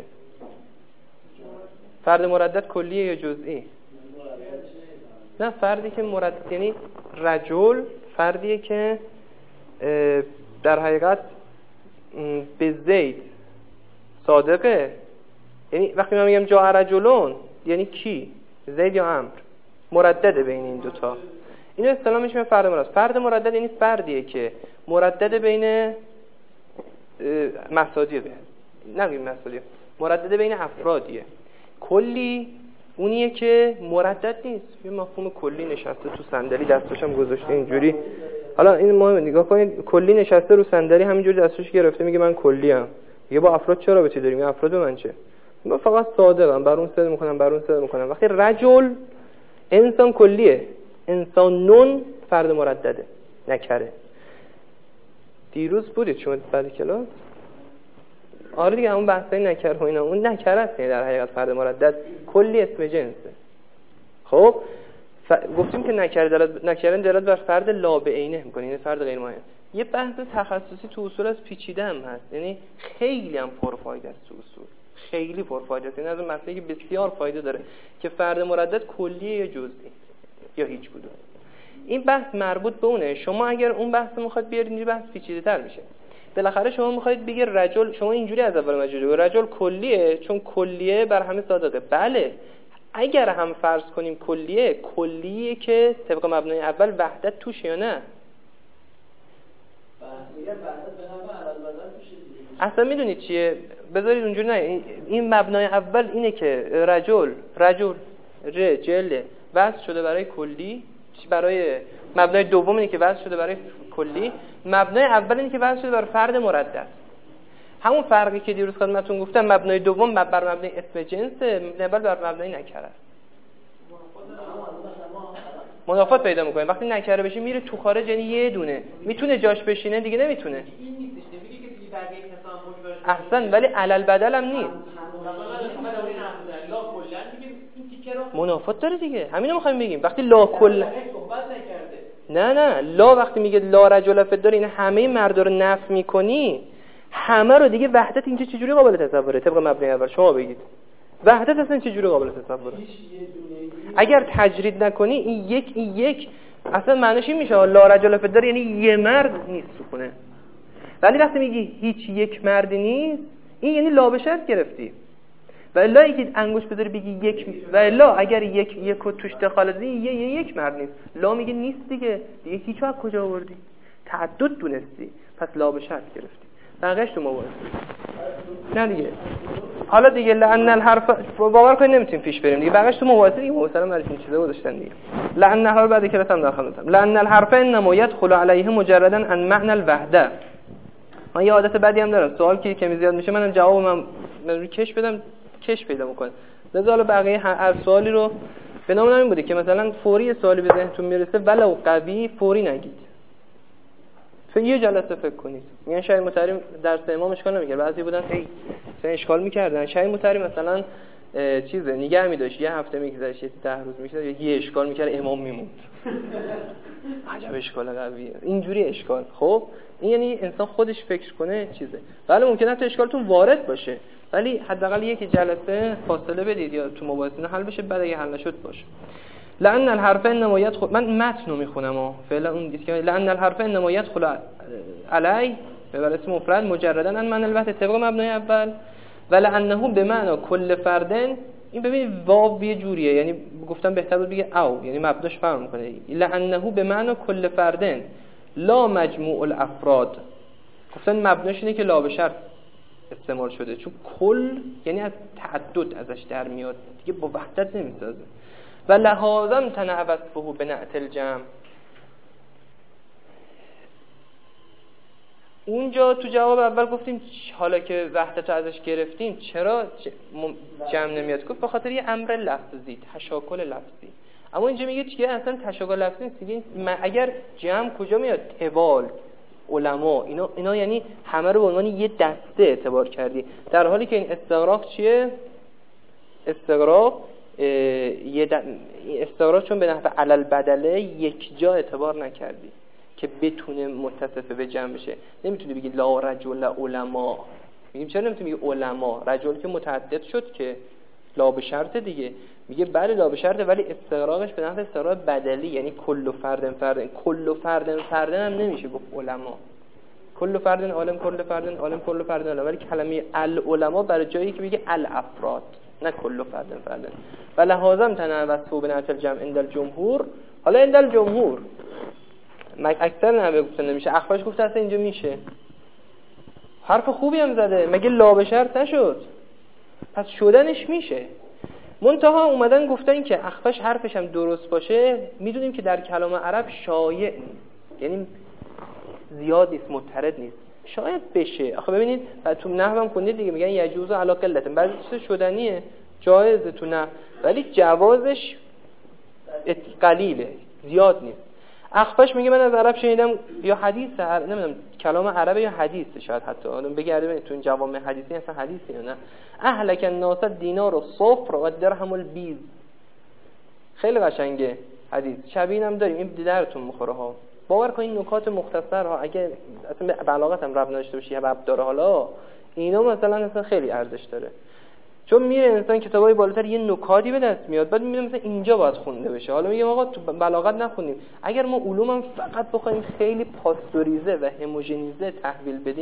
فرد مردد کلیه یا جزئی؟ نه، فردی که مرد یعنی رجل فردیه که در حقیقت به زید صادقه. یعنی وقتی من میگم جاء رجلون یعنی کی؟ زید یا عمرو؟ مردده بین این دوتا. اینو اصطلاح میشه فرد مردد. فرد مردد یعنی فردیه که مردده بین مسادیه، به نگیم مسادیه، مردده بین افرادیه. کلی اونیه که مردد نیست، یه مفهوم کلی نشسته تو صندلی دستاشم گذاشته اینجوری. حالا این مهمه نگاه کنید، کلی نشسته رو صندلی همینجوری دستش گرفته میگه من کلی ام. میگه با افراد چرا رابطه داریم؟ این افراد من چه؟ من فقط صادقم، بر اون صدق میکنم، بر اون صدق میکنم. وقتی رجل انسان کلیه، انسان نون فرد مردده، نکره. دیروز بودید شما بعد کلاس؟ آره دیگه، اون بحثای نکره و اینا، اون نکره است در حقیقت فرد مردد کلی اسم جنسه. خب ف... گفتیم که نکره دارد، نکره دارد بر فرد لا به عینه میکنه، یعنی فرد غیر معین. یه بحث تخصصی تو اصول از پیچیده هم هست، یعنی خیلی هم پرفایده است تو اصول، خیلی پرفایده است. یعنی از اون مسئله که بسیار فایده داره که فرد مردد کلیه یا جزئی یا هیچ کدوم. این بحث مربوط به اونه. شما اگر اون بحث میخواد بیارید این بحث پیچیده‌تر میشه. بالاخره شما میخواید بگید رجل، شما اینجوری از اول مجبوری رجل کلیه چون کلیه بر همه صادقه. بله، اگر هم فرض کنیم کلیه، کلیه که طبق مبنای اول وحدت توش یا نه؟ میگه بحث به نحو علل بدل میشه دیگه. اصلا میدونید چیه؟ بذارید اونجوری نه. این مبنای اول اینه که رجل رجل رجل وصل شده برای کلی، برای مبنای دوم اینه که وصل شده برای کلی، مبنای اول اینه که وصل شده برای فرد مردد. همون فرقی که دیروز خدمتتون گفتم، مبنای دوم بر مبنای اسم جنسه، اول بر مبنای نکره است. منافات پیدا میکنه. وقتی نکره بشه میره تو خارج، یعنی یه دونه میتونه جاش بشینه، دیگه نمیتونه. این نیستش، نمیگه که دیگه در یک حساب موجود باشه. احسن، ولی علل بدل هم نیست. منافات داره دیگه. همینو میخوایم بگیم. وقتی لا کل نه نه لا وقتی میگه لا رجل فی الدار، این همه مردا رو نفی میکنی، همه رو دیگه وحدت اینجا چجوری قابل تصوره؟ طبق مبنای اول شما بگید وحدت اصلا چجوری قابل تصوره؟ اگر تجرید نکنی این یک این یک اصلا معنیش این میشه لا رجل فی الدار یعنی یه مرد نیست تو خونه. ولی وقتی میگی هیچ یک مردی نیست، این یعنی لا به شرط گرفتی. و الا اگه انگوش بذاری بگی یک و الا اگر یک یک رو توش دخالت بدی یه یک مرد نیست، لا میگه نیست دیگه، دیگه هیچ از کجا آوردی؟ تعدد دونستی، پس لا به شرط گرفتی. بقیش تو موازی نه دیگه. حالا دیگه لعن الحرف باور کنید نمیتونیم پیش بریم دیگه، بقیش تو موازی دیگه. مثلا برای این چیزا گذاشتن دیگه. لعن الحرف بعد که رسم داخل دادم لعن الحرف انما يدخل عليه مجردا عن معنى الوحده. من یه عادت بدی هم دارم، سوال که کمی زیاد میشه منم جواب من رو کش بدم کش پیدا میکنه. لذا حالا بقیه هر سوالی رو به نام نمی بوده که مثلا فوری سوالی به ذهنتون میرسه ولو قوی فوری نگید، تو یه جلسه فکر کنید. میگن شاید مترجم درس امام اشکال نمیکرد، بعضی بودن خیلی مثلا اشکال میکردن. شاید مترجم مثلا چیزه نگه می‌داشت، یه هفته میگذشت، ده روز میگذشت، یه اشکال میکرد امام میموند. عجب اشکال قویه اینجوری اشکال. خب این یعنی انسان خودش فکر کنه چیزه. ولی ممکنه حتی اشکالتون وارد باشه، ولی حداقل یک جلسه فاصله بدید یا تو مباحثه حل بشه، بعد اگه حل نشد باشه. لأن الحرف انما يدخل، من متن رو میخونم ها فعلا اون دیگه که لأن الحرف انما يدخل علی به اسم مفرد مجردا عن معنی الوحده طبق مبنای اول، ولانه بمعنی کل فردن. این ببینید واو یه جوریه، یعنی گفتم بهتر بود بگه او، یعنی مبناش فرق میکنه. لأنه بمعنی کل فردن لا مجموع الافراد. گفتن مبناش اینه که لا به شرط استعمال شده، چون کل یعنی از تعدد ازش در میاد دیگه، با وحدت نمیسازه. و لهذا امتنع وصفه بنعت الجمع. اونجا تو جواب اول گفتیم حالا که وحدت رو ازش گرفتیم چرا جمع نمیاد؟ گفت به خاطر یه امر لفظی، تشاکل لفظی. اما اینجا میگه چیه؟ اصلا تشاکل لفظی نیست دیگه. اگر جمع کجا میاد؟ تبال، علما، اینا اینا یعنی همه رو به عنوان یه دسته اعتبار کردی، در حالی که این استغراق چیه؟ استغراق یه د... استغراق چون به نحو علل بدله یک جا اعتبار نکردی که بتونه متصف به جمع بشه. نمیتونی بگی لا رجل علما. میگیم چرا نمیتونی بگی علما؟ رجل که متعدد شد که لا به شرط دیگه. میگه بله لا به شرط، ولی استغراقش به نحو استغراق بدلی، یعنی کل فردن فردن. کل فردن فردن هم نمیشه گفت علما. کل فردن عالم، کل فردن عالم، کل فردن عالم. ولی کلمه العلما برای جایی که بگه الافراد، نه کل فردن فردن. و لهذا امتنع وصفه بنعت الجمع عند الجمهور. حالا عند الجمهور اکثر نه گفتن نمیشه، اخفاش گفته اصلا اینجا میشه. حرف خوبی هم زده، مگه لا به شرط نشد؟ پس شدنش میشه. منتها اومدن گفتن که اخفاش حرفش هم درست باشه، میدونیم که در کلام عرب شایع نیست، یعنی زیاد نیست، مضطرد نیست، شاید بشه. آخه ببینید تو نحو هم خوندید دیگه، میگن یجوز علی قلت، بعضی چیز شدنیه جایزه تو نحو، ولی جوازش قلیله، زیاد نیست. اخفش میگه من از عرب شنیدم، یا حدیث عرب، نمیدونم کلام عربه یا حدیثه، شاید حتی الان بگرده تو این جوامع حدیثی اصلا حدیثی یا نه. اهلک الناس دینار و صفر و درهم البیض. خیلی قشنگه حدیث، شبیه هم داریم، این درتون میخوره ها. باور کنین نکات مختصر ها اگه اصلا به بلاغت هم رب نداشته باشی رب داره، حالا اینا مثلا اصلا خیلی ارزش داره، چون میره انسان کتابای بالاتر یه نکاتی به دست میاد، بعد میبینه مثلا اینجا باید خونده بشه. حالا میگم آقا تو بلاغت نخونیم، اگر ما علوم هم فقط بخوایم خیلی پاستوریزه و هموژنیزه تحویل بدیم،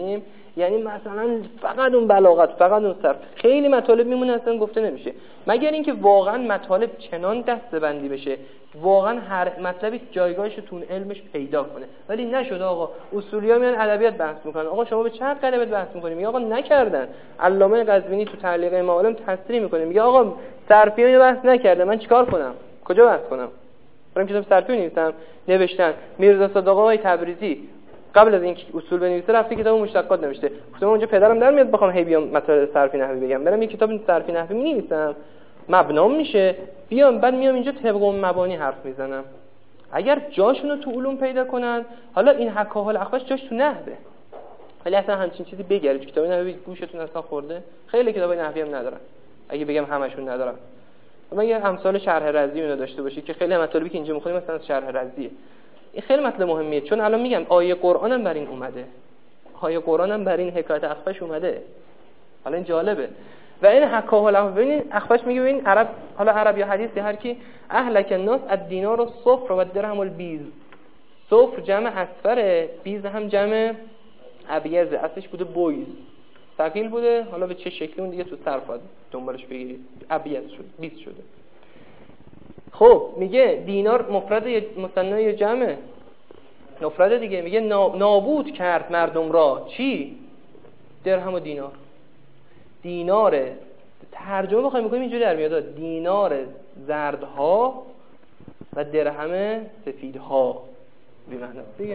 یعنی مثلا فقط اون بلاغت، فقط اون صرف. خیلی مطالب میمونه اصلا گفته نمیشه، مگر اینکه واقعا مطالب چنان دسته‌بندی بشه واقعا هر مطلبی جایگاهش رو تو علمش پیدا کنه. ولی نشد آقا اصولی‌ها میان ادبیات بحث میکنن، آقا شما به چه حق ادبیات بحث میکنید؟ میگه آقا نکردن. علامه قزوینی تو تعلیق معالم تصریح میکنه، میگه آقا صرفیان بحث نکرده، من چیکار کنم؟ کجا بحث کنم؟ برام کتاب صرفی نوشتم، نوشتن میرزا صادق آقای تبریزی قبل از اینکه اصول بنویسه رفته کتاب مشتقات نوشته. گفتم اونجا پدرم در میاد بخوام هی بیام مطالب صرفی نحوی بگم، برم یه کتاب صرفی نحوی می‌نویسم مبنام میشه، بیام بعد میام اینجا طبق مبانی حرف میزنم. اگر جاشونو تو علوم پیدا کنن، حالا این حکاها الاخفش جاش تو نحوه، ولی اصلا همچین چیزی بگیرید کتاب نحوی گوشتون اصلا خورده؟ خیلی کتابای نحوی هم ندارن، اگه بگم همشون ندارن. مگه امثال شرح رضی اونو داشته باشی که خیلی مطالبی که اینجا می‌خونیم مثلا شرح رضیه. این خیلی مطلب مهمیه، چون الان میگم آیه قرآن هم بر این اومده، آیه قرآن هم بر این حکایت اخفش اومده. حالا این جالبه. و این حکاه الاخفش، ببین اخفش میگه ببین عرب، حالا عرب یا حدیث هر کی، اهلک الناس الدینار و الصفر و الدرهم والبیز. صفر جمع اصفره، بیز هم جمع ابیض، اصلش بوده بویز، ثقیل بوده، حالا به چه شکلی اون دیگه تو صرف دنبالش بگیرید، ابیض شد، بیز شده. خب میگه دینار مفرد یا مثنی یا جمع؟ مفرد دیگه. میگه نابود کرد مردم را چی؟ درهم و دینار. دینار ترجمه بخوایم بکنیم اینجوری در میاد، دینار زردها و درهم سفیدها بی معنی دیگه.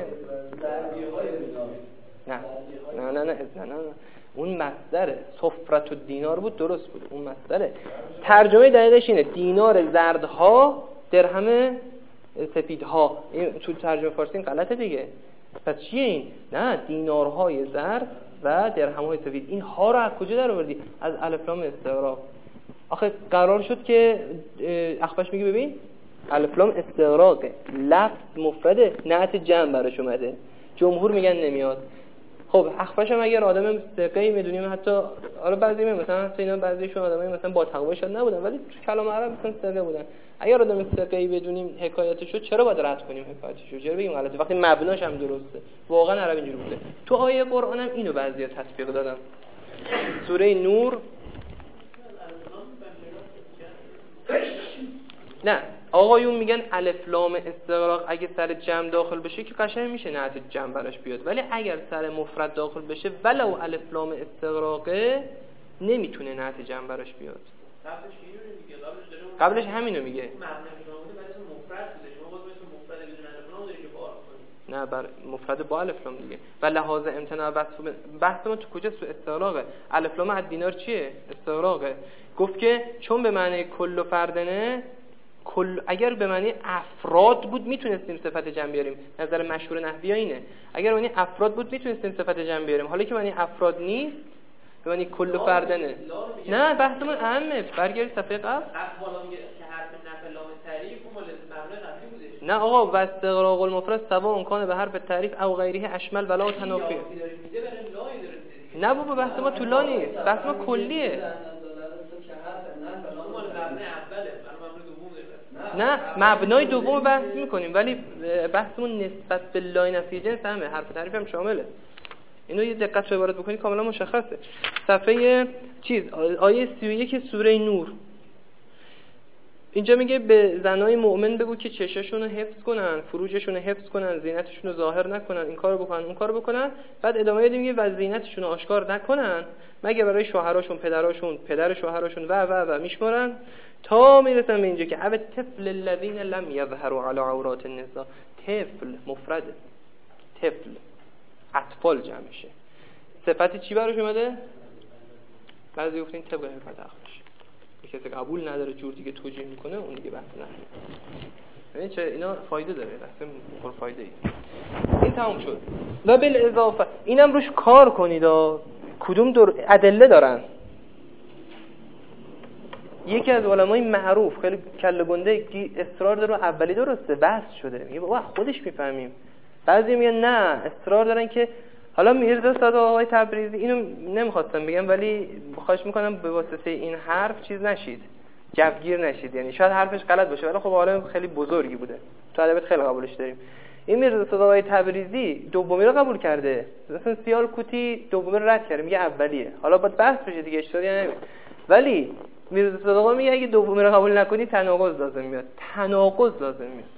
نه نه نه نه نه نه اون مصدره، صفرت الدینار بود درست بود، اون مصدره. ترجمه دقیقش اینه دینار زردها درهم سفیدها. این تو ترجمه فارسی این غلطه دیگه. پس چیه این؟ نه دینارهای زرد و درهم‌های سفید. این ها رو از کجا در آوردی؟ از الف لام استغراق. آخه قرار شد که اخفش میگه ببین الف لام استغراقه، لفظ مفرده، نعت جمع براش اومده، جمهور میگن نمیاد. خب اخفش هم اگر آدم ثقه‌ای میدونیم، حتی حالا بعضی مثلا حتی اینا بعضیشون آدمای مثلا با تقوا شاید نبودن ولی تو کلام عرب مثلا ثقه بودن، اگر آدم ثقه‌ای بدونیم حکایتشو چرا باید رد کنیم حکایتشو؟ چرا بگیم غلطه وقتی مبناش هم درسته؟ واقعا عرب اینجوری بوده. تو آیه قرآن هم اینو بعضیا تطبیق دادن. سوره نور نه آقایون میگن الف لام استغراق اگه سر جمع داخل بشه که قشنگ میشه نعت جمع براش بیاد، ولی اگر سر مفرد داخل بشه ولو الف لام استغراقه نمیتونه نعت جمع براش بیاد. قبلش همینو میگه. نه بر مفرد با الف لام دیگه. و لحاظ امتناع بحث بحث ما تو کجا؟ تو استغراقه. الف لام الدینار چیه؟ استغراقه. گفت که چون به معنی کل و فردنه، کل اگر به معنی افراد بود میتونستیم صفت جمع بیاریم. نظر مشهور نحوی اینه. اگر به معنی افراد بود میتونستیم صفت جمع بیاریم. حالا که معنی افراد نیست، به معنی کل و فردنه. نه بحثمون اهمه. برگردید صفحه قبل. نه آقا و استغراق المفرد سواء کان به حرف تعریف او غیره اشمل ولا تنافی. نه بابا بحث ما طولا نیست، بحث ما کلیه. نه مبنای دوم بحث میکنیم ولی بحثمون نسبت به لای نفی جنس همه، حرف تعریف هم شامله. اینو یه دقت به عبارت بکنید کاملا مشخصه. صفحه چیز آیه سی و یک سوره نور اینجا میگه به زنای مؤمن بگو که چشاشون رو حفظ کنن، فروجشون رو حفظ کنن، زینتشون رو ظاهر نکنن، این کارو بکنن اون کارو بکنن. بعد ادامه میده میگه و زینتشون رو آشکار نکنن مگه برای شوهراشون، پدراشون، پدر شوهراشون و و و میشمارن تا میرسن به اینجا که او طفل الذين لم يظهروا على عورات النساء. طفل مفرد، طفل اطفال جمعشه. صفت چی براش اومده؟ بعضی گفتین طبق حکایت اخفش. کسی قبول نداره جور دیگه توجیه میکنه اون دیگه بحث نه. ببین چه اینا فایده داره، اصلا پر فایده ای. این تموم شد. و بالاضافه اینم روش کار کنید. کدوم دور ادله دارن؟ یکی از علمای معروف خیلی کله گنده اصرار داره اولی درسته بحث شده، میگه بابا خودش میفهمیم. بعضی میگن نه اصرار دارن که حالا میرزا صادق آقای تبریزی اینو نمیخواستم بگم ولی خواهش میکنم به واسطه این حرف چیز نشید، جوگیر نشید. یعنی شاید حرفش غلط باشه ولی خب عالم خیلی بزرگی بوده، تو ادبیات خیلی قبولش داریم. این میرزا صدقآقای تبریزی دومی رو قبول کرده، مثلا سیالکوتی دومی رو رد کرده میگه اولیه. حالا باید بحث بشه دیگه اشتباهی نمیشه، ولی میرزا صدقآقا میگه اگه دومی رو قبول نکنی تناقض لازم میاد. تناقض لازم میاد.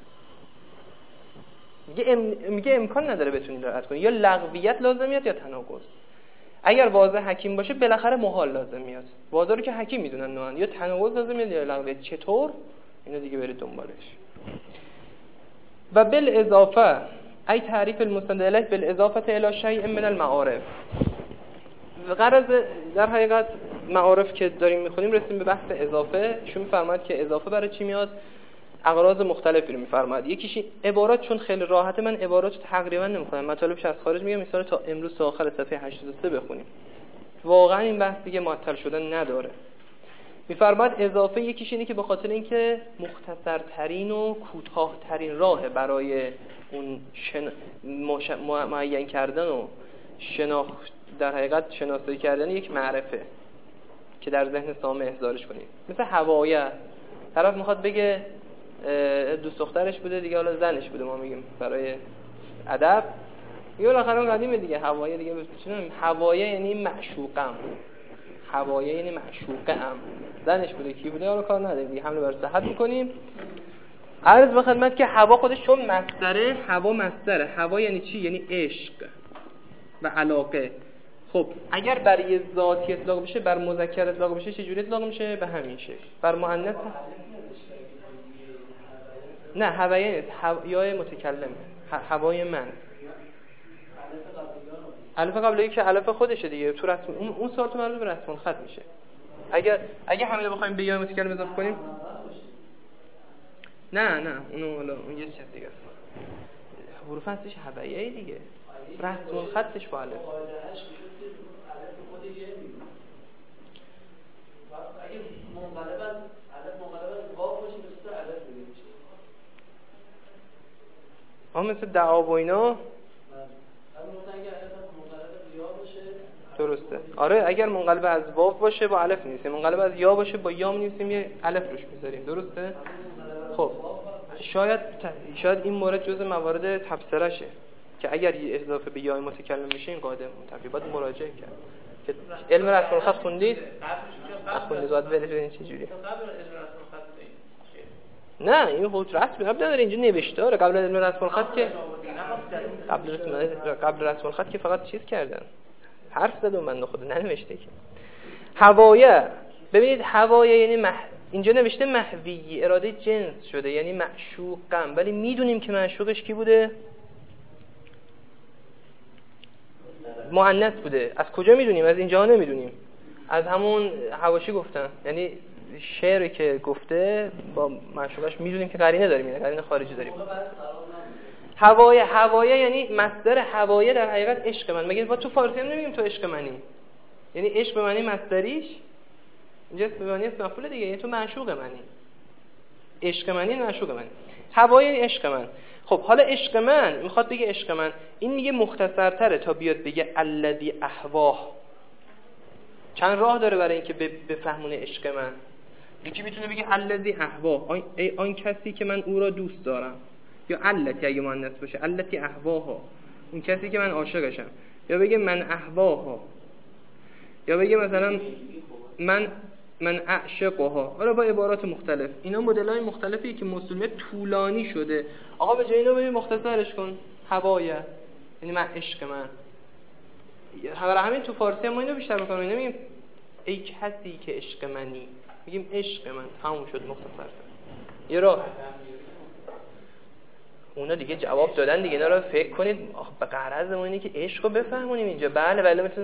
میگه ام... میگه امکان نداره بتونی رد کنی، یا لغویت لازم میاد یا تناقض. اگر واضح حکیم باشه بالاخره محال لازم میاد. واضح رو که حکیم میدونن نوان، یا تناقض لازم میاد یا لغویت. چطور؟ اینو دیگه برید دنبالش. و بالاضافه ای تعریف المستند الیه بالاضافه الی شیء من المعارف. غرض در حقیقت معارف که داریم میخونیم رسیم به بحث اضافه. شو میفرماید که اضافه برای چی میاد؟ اغراض مختلفی رو میفرماید. یکیش عبارات، چون خیلی راحته من عبارات تقریبا نمیخونم، مطالبش از خارج میگم، مثلا تا امروز تا آخر صفحه هشتاد و سه بخونیم. واقعا این بحث دیگه معطل شدن نداره. میفرماید اضافه یکیش اینه که به خاطر اینکه مختصرترین و کوتاه‌ترین راه برای اون شن... مش... معین کردن و شناخت، در حقیقت شناسایی کردن یک معرفه که در ذهن سامع احضارش کنید. مثل هوایه، طرف میخواد بگه دوست دخترش بوده دیگه، حالا زنش بوده، ما میگیم برای ادب یه بالاخره اون قدیمه دیگه، هوایه دیگه چون هوایه یعنی معشوقم، هوایه یعنی معشوقم، زنش بوده کی بوده حالا کار نداریم دیگه، حمله بر صحت میکنیم. عرض به خدمت که هوا خودش چون مصدره، هوا مصدره. هوا یعنی چی؟ یعنی عشق و علاقه. خب اگر بر یه ذاتی اطلاق بشه، بر مذکر اطلاق بشه، چه جوری اطلاق میشه؟ به همین شکل. بر مؤنث نه، هوایه نیست، هوای متکلم، هوای من. الف قبلی که الف خودشه دیگه، تو رسم اون اون سوال تو مربوط به رسم الخط میشه. اگر اگه همین بخوایم به یا متکلم اضافه کنیم، نه نه اونو حالا اون یه چیز دیگه است. حروف اصلیش هوایه دیگه، رسم الخطش با الف. اگه منقلب از الف منقلب از واو باشه مثل الف میشه. آ مثل دعا و اینا. درسته. آره اگر منقلب از واو باشه با الف نیست، منقلب از یا باشه با یا می‌نویسیم، یه الف روش می‌ذاریم. درسته؟ خب شاید شاید این مورد جزء موارد تبصره شه که اگر یه اضافه به یا متکلم بشه این قاعده منتفی، باید مراجعه کرد. که علم رسم الخط خوندید؟ خوندید باید ببینید این چه جوریه. نه این خود رسم قبل نداره، اینجا نوشته داره قبل علم رسم الخط که قبل رسم قبل رسم الخط که فقط چیز کردن، حرف زدن، من خود ننوشته که. هوایه، ببینید هوایه یعنی مح... اینجا نوشته محوی، اراده جنس شده یعنی معشوقم، ولی میدونیم که معشوقش کی بوده؟ مؤنث بوده. از کجا میدونیم؟ از اینجا نمیدونیم، از همون حواشی گفتن، یعنی شعری که گفته با معشوقش میدونیم که قرینه داریم، یعنی قرینه خارجی داریم. هوایه، هوایه یعنی مصدر هوایه در حقیقت عشق من. مگه با تو فارسی هم نمیگیم تو عشق منی؟ یعنی عشق به معنی مصدریش اینجا اسم به معنی اسم مفعول دیگه، یعنی تو معشوق منی. عشق منی معشوق منی. هوایه یعنی عشق من. خب حالا عشق من میخواد بگه عشق من، این میگه مختصرتره تا بیاد بگه الذی احواه. چند راه داره برای اینکه بفهمونه عشق من. یکی میتونه بگه الذی احواه، ای آن کسی که من او را دوست دارم، یا التی اگه مؤنث باشه التی احواها، اون کسی که من عاشقشم، یا بگه من احواها، یا بگه مثلا من من اعشقها. حالا با عبارات مختلف. اینا مدل‌های مختلفی که موصولیت طولانی شده. آقا به جای اینو ببین مختصرش کن، هوایه یعنی من عشق من. برای همین تو فارسی هم ما اینو بیشتر می‌کنیم، نمیگیم ای کسی که عشق منی، میگیم عشق من. تموم شد، مختصر. یه راه اونا دیگه جواب دادن دیگه، اینا رو فکر کنید. به غرض ما اینه که عشق رو بفهمونیم اینجا. بله بله مثل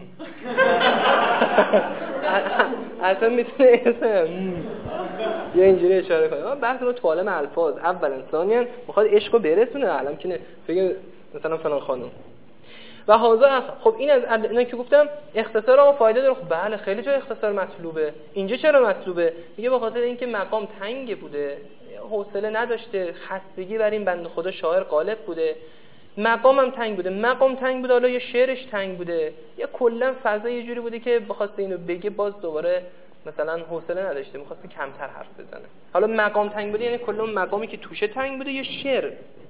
اصلا میتونه اسم یا اینجوری اشاره کنه. بحث ما تو عالم الفاظ اولا ثانیا میخواد عشق رو برسونه. الان که بگه مثلا فلان خانم و هازا. خب این از اینا که گفتم اختصار آقا فایده داره. خب بله خیلی جای اختصار مطلوبه. اینجا چرا مطلوبه؟ میگه به خاطر اینکه مقام تنگ بوده، حوصله نداشته، خستگی بر این بنده خدا شاعر غالب بوده، مقامم تنگ بوده. مقام تنگ بوده، حالا یا شعرش تنگ بوده، یا کلا فضا یه جوری بوده که بخواسته اینو بگه باز دوباره مثلا حوصله نداشته، می‌خواسته کمتر حرف بزنه. حالا مقام تنگ بوده یعنی کلا مقامی که توشه تنگ بوده، یا شعر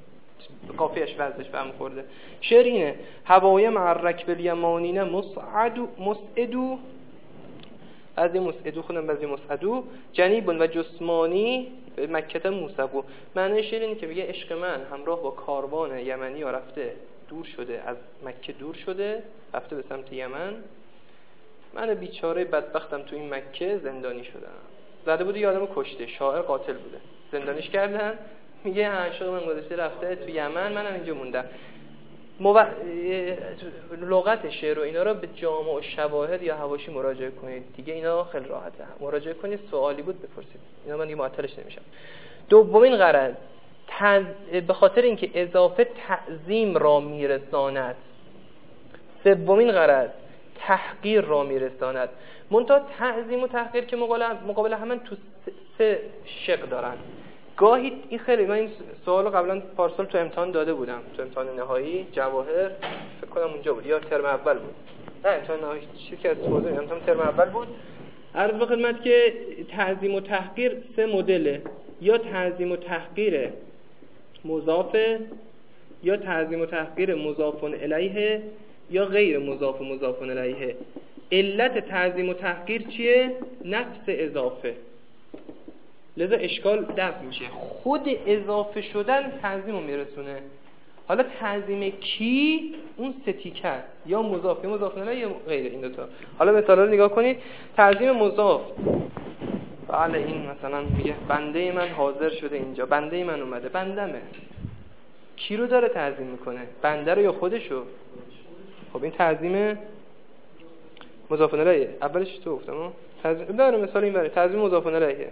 قافیه‌اش وزنش بهم خورده. شعر اینه: هوای معرک بالیمانین مسعد مسعدو، بعضی مسعدو خونم بعضی مسعدو، جنیبون و جسمانی به مکه موسبو. معنی شعر اینه که میگه عشق من همراه با کاروان یمنی ها رفته دور شده، از مکه دور شده رفته به سمت یمن. من بیچاره بدبختم تو این مکه زندانی شدم. زده بود یه آدمو کشته، شاعر قاتل بوده، زندانیش کردن. میگه عاشق من گذشته رفته تو یمن، منم اینجا موندم. مو... لغت شعر و اینا رو به جامع و شواهد یا حواشی مراجعه کنید دیگه، اینا خیلی راحته. مراجعه کنید، سوالی بود بپرسید، اینا من دیگه معطلش نمیشم. دومین غرض تز... به خاطر اینکه اضافه تعظیم را میرساند. سومین غرض تحقیر را میرساند. منتها تعظیم و تحقیر که مقابل مقابل هم تو سه شق دارن. گاهی این خیلی، من این سوالو قبلا پارسال تو امتحان داده بودم، تو امتحان نهایی جواهر فکر کنم اونجا بود یا ترم اول بود، نه امتحان نهایی چیزی که از توضیح امتحان ترم اول بود. عرض به خدمت که تعظیم و تحقیر سه مدله: یا تعظیم و تحقیر مضاف، یا تعظیم و تحقیر مضاف الیه، یا غیر مضاف و مضاف الیه. علت تعظیم و تحقیر چیه؟ نفس اضافه. لذا اشکال دفع میشه. خود اضافه شدن تعظیم رو میرسونه. حالا تعظیم کی؟ اون ستیکه است، یا مضاف یا مضاف الیه یا غیر این دوتا. حالا مثالا رو نگاه کنید. تعظیم مضاف، بله این مثلا میگه بنده من حاضر شده اینجا، بنده من اومده، بندمه. کی رو داره تعظیم میکنه؟ بنده رو یا خودشو؟ خب این تعظیم مضاف الیه. اولش تو گفتم تعظیم داره، مثال این بره تعظیم مضاف الیه.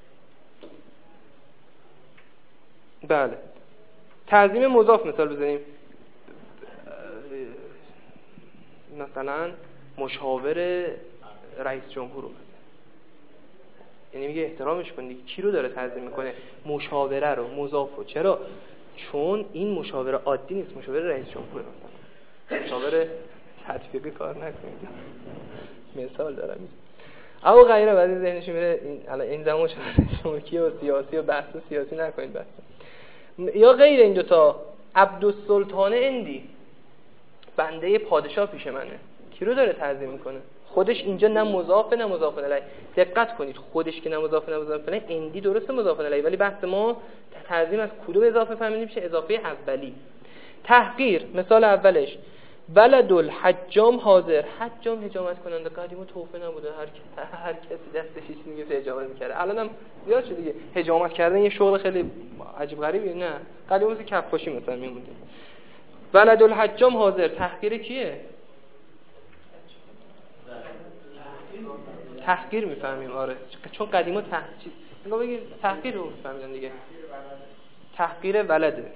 بله تعظیم مضاف مثال بزنیم، مثلا مشاور رئیس جمهور رو، یعنی میگه احترامش کن دیگه. کی رو داره تعظیم میکنه؟ مشاوره رو، مضافو. چرا؟ چون این مشاوره عادی نیست، مشاور رئیس جمهور، مثلا مشاور تطبیقی کار نکنید. مثال دارم میزنم. او غیره بعد ذهنش میره این الان این زمان شما کی و سیاسی و بحث سیاسی نکنید بس. یا غیر این دوتا. عبدالسلطان اندی، بنده پادشاه پیش منه. کی رو داره تعظیم میکنه؟ خودش اینجا نه مضاف نه مضاف الیه. دقت کنید، خودش که نه مضاف نه مضاف الیه، اندی درسته مضاف الیه، ولی بحث ما تعظیم از کدوم اضافه فهمیدیم میشه؟ اضافه اولی. تحقیر مثال اولش ولد الحجام حاضر. حجام حجامت کننده، قدیما توفه نبوده، هر کس هر کسی دستش چیزی میگه حجامت میکرده. الانم زیاد شده دیگه، حجامت کردن یه شغل خیلی عجیب غریبیه. نه قدیما واسه کفاشی مثلا میمونده. ولد الحجام حاضر، تحقیر کیه؟ تحقیر میفهمیم. آره چون قدیما تحقیر نگاه بگید تحقیر رو میفهمیدن دیگه. تحقیر ولده.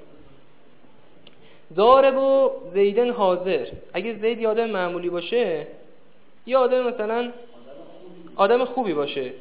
ضارب و زیدن حاضر. اگه زید یه آدم معمولی باشه، یه آدم مثلا آدم خوبی باشه،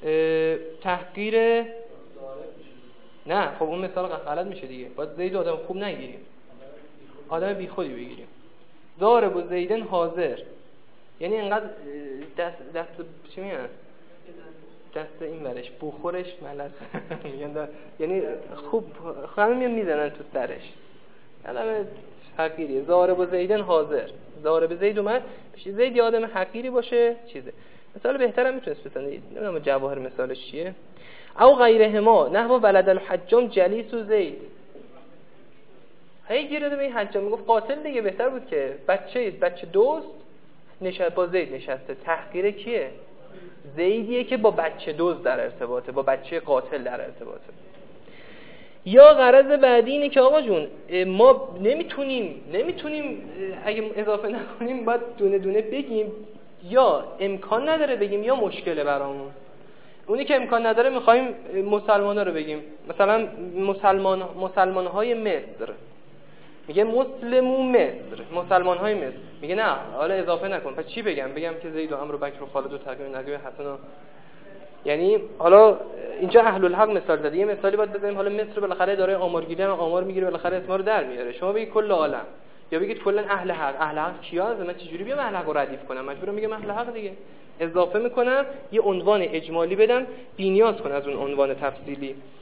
تحقیر نه، خب اون مثال غلط میشه دیگه. باید زید آدم خوب نگیریم، آدم بی خودی بگیریم. ضارب و زیدن حاضر یعنی اینقدر دست دست چی میگن؟ دست این ورش بخورش ملس میگن، یعنی خوب همه میان میزنن تو سرش. علامه حقیریه. ضارب و زیدن حاضر. ضارب زید اومد، پیش زید یه آدم حقیری باشه چیزه. مثال بهترم میتونست بزنه، نمیدونم جواهر مثالش چیه. او غیرهما نحو ولد الحجام جلیس و زید. هی گیره به این حجام میگفت قاتل دیگه، بهتر بود که بچه بچه دوست نشست با زید نشسته. تحقیر کیه؟ زیدیه که با بچه دوست در ارتباطه، با بچه قاتل در ارتباطه. یا غرض بعدی اینه که آقا جون ما نمیتونیم نمیتونیم اگه اضافه نکنیم باید دونه دونه بگیم، یا امکان نداره بگیم یا مشکله برامون. اونی که امکان نداره میخوایم مسلمانا رو بگیم، مثلا مسلمان مسلمان‌های مصر، میگه مسلمو مصر، مسلمان‌های مصر. میگه نه حالا اضافه نکن، پس چی بگم؟ بگم که زید و عمرو و بکر و خالد و تقی و نقی و حسن و... یعنی حالا اینجا اهل الحق مثال زده. یه مثالی باید بزنیم. حالا مصر بالاخره داره آمارگیری هم آمار میگیره، بالاخره اسما رو در میاره. شما بگید کل عالم، یا بگید کلا اهل حق. اهل حق کیا؟ من چجوری بیام اهل حق رو ردیف کنم؟ مجبورم بگم اهل حق دیگه. اضافه میکنم، یه عنوان اجمالی بدم، بی‌نیاز کنه از اون عنوان تفصیلی.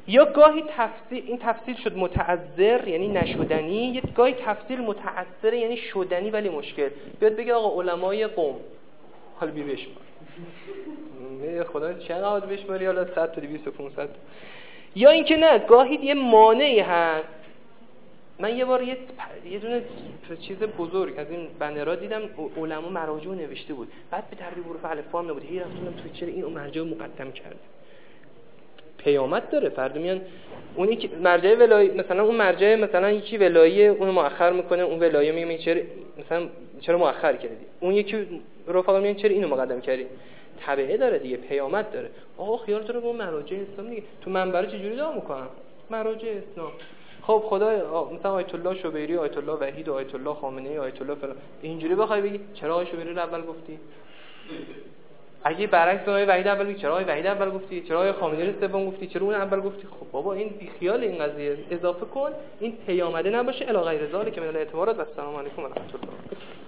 یا گاهی تفسیر، این تفسیر شد متعذر یعنی نشدنی، یه گاهی تفسیر متعثر یعنی شدنی ولی مشکل. بیاد بگه آقا علمای قوم حالا بی بشمار نه خدا چقدر بشماری، حالا صد تا دویست تا پانصد. یا اینکه نه گاهی یه مانعی هست. من یه بار یه یه دونه چیز بزرگ از این بنرها دیدم، علما مراجع نوشته بود، بعد به ترتیب حروف الفبا نبود، هی رفتم تو چرا این مرجع مقدم کرد. پیامد داره، فردا میان اونی که مرجع ولایی مثلا اون مرجع مثلا یکی ولایی اون مؤخر میکنه، اون ولایی میگه چرا مثلا چرا مؤخر کردی، اون یکی رفقا میگن چرا اینو مقدم کردی. تبعه داره دیگه، پیامد داره. آقا خیالت رو به اون مراجع اسلام دیگه تو منبر چجوری دعا میکنم؟ مراجع اسلام. خب خدا مثلا آیت الله شبیری، آیت الله وحید، آیت الله خامنه‌ای، آیت الله فلان اینجوری بخوای بگی چرا آیت شبیری رو اول گفتی؟ اگه برعکس آیت وحید اول بگی چرا آیت وحید اول گفتی؟ چرا آیت خامنه‌ای رو سوم گفتی؟ چرا اون اول گفتی؟ خب بابا این بی خیال این قضیه، اضافه کن این پیامده نباشه الی غیر ذلک من الاعتبارات. و السلام علیکم و رحمت الله.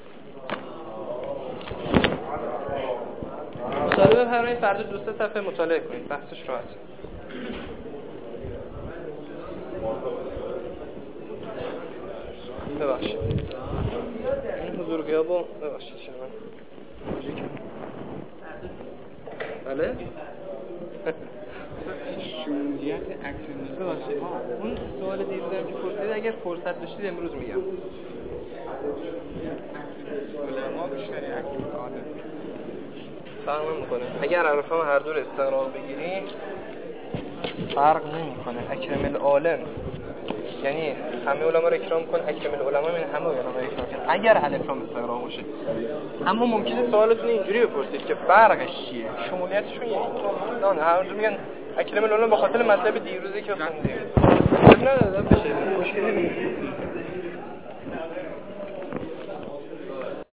مطالعه بفرمایید، فردا دو سه صفحه مطالعه کنید، بحثش راحت. ببخشید این حضور غیابو ببخشید شما بله شمولیت اکسیونیستی. ببخشید اون سوال دیروزم که پرسیدید اگر فرصت داشتید امروز میگم. علما بیشتری اکسیونیست عادت فرق نمیکنه، اگر عرفان هر دور استقرار بگیری فرق نمیکنه. اکرم العالم یعنی همه علما رو اکرام کن، اکرم العلما یعنی همه علما رو اکرام کن اگر الفلام استقرار باشه. اما ممکنه سوالتون اینجوری بپرسید که فرقش چیه، شمولیتشون یعنی نه هر دو میگن اکرم العلم به خاطر مطلب دیروزی که خوندیم. نه نه بشه مشکلی نیست.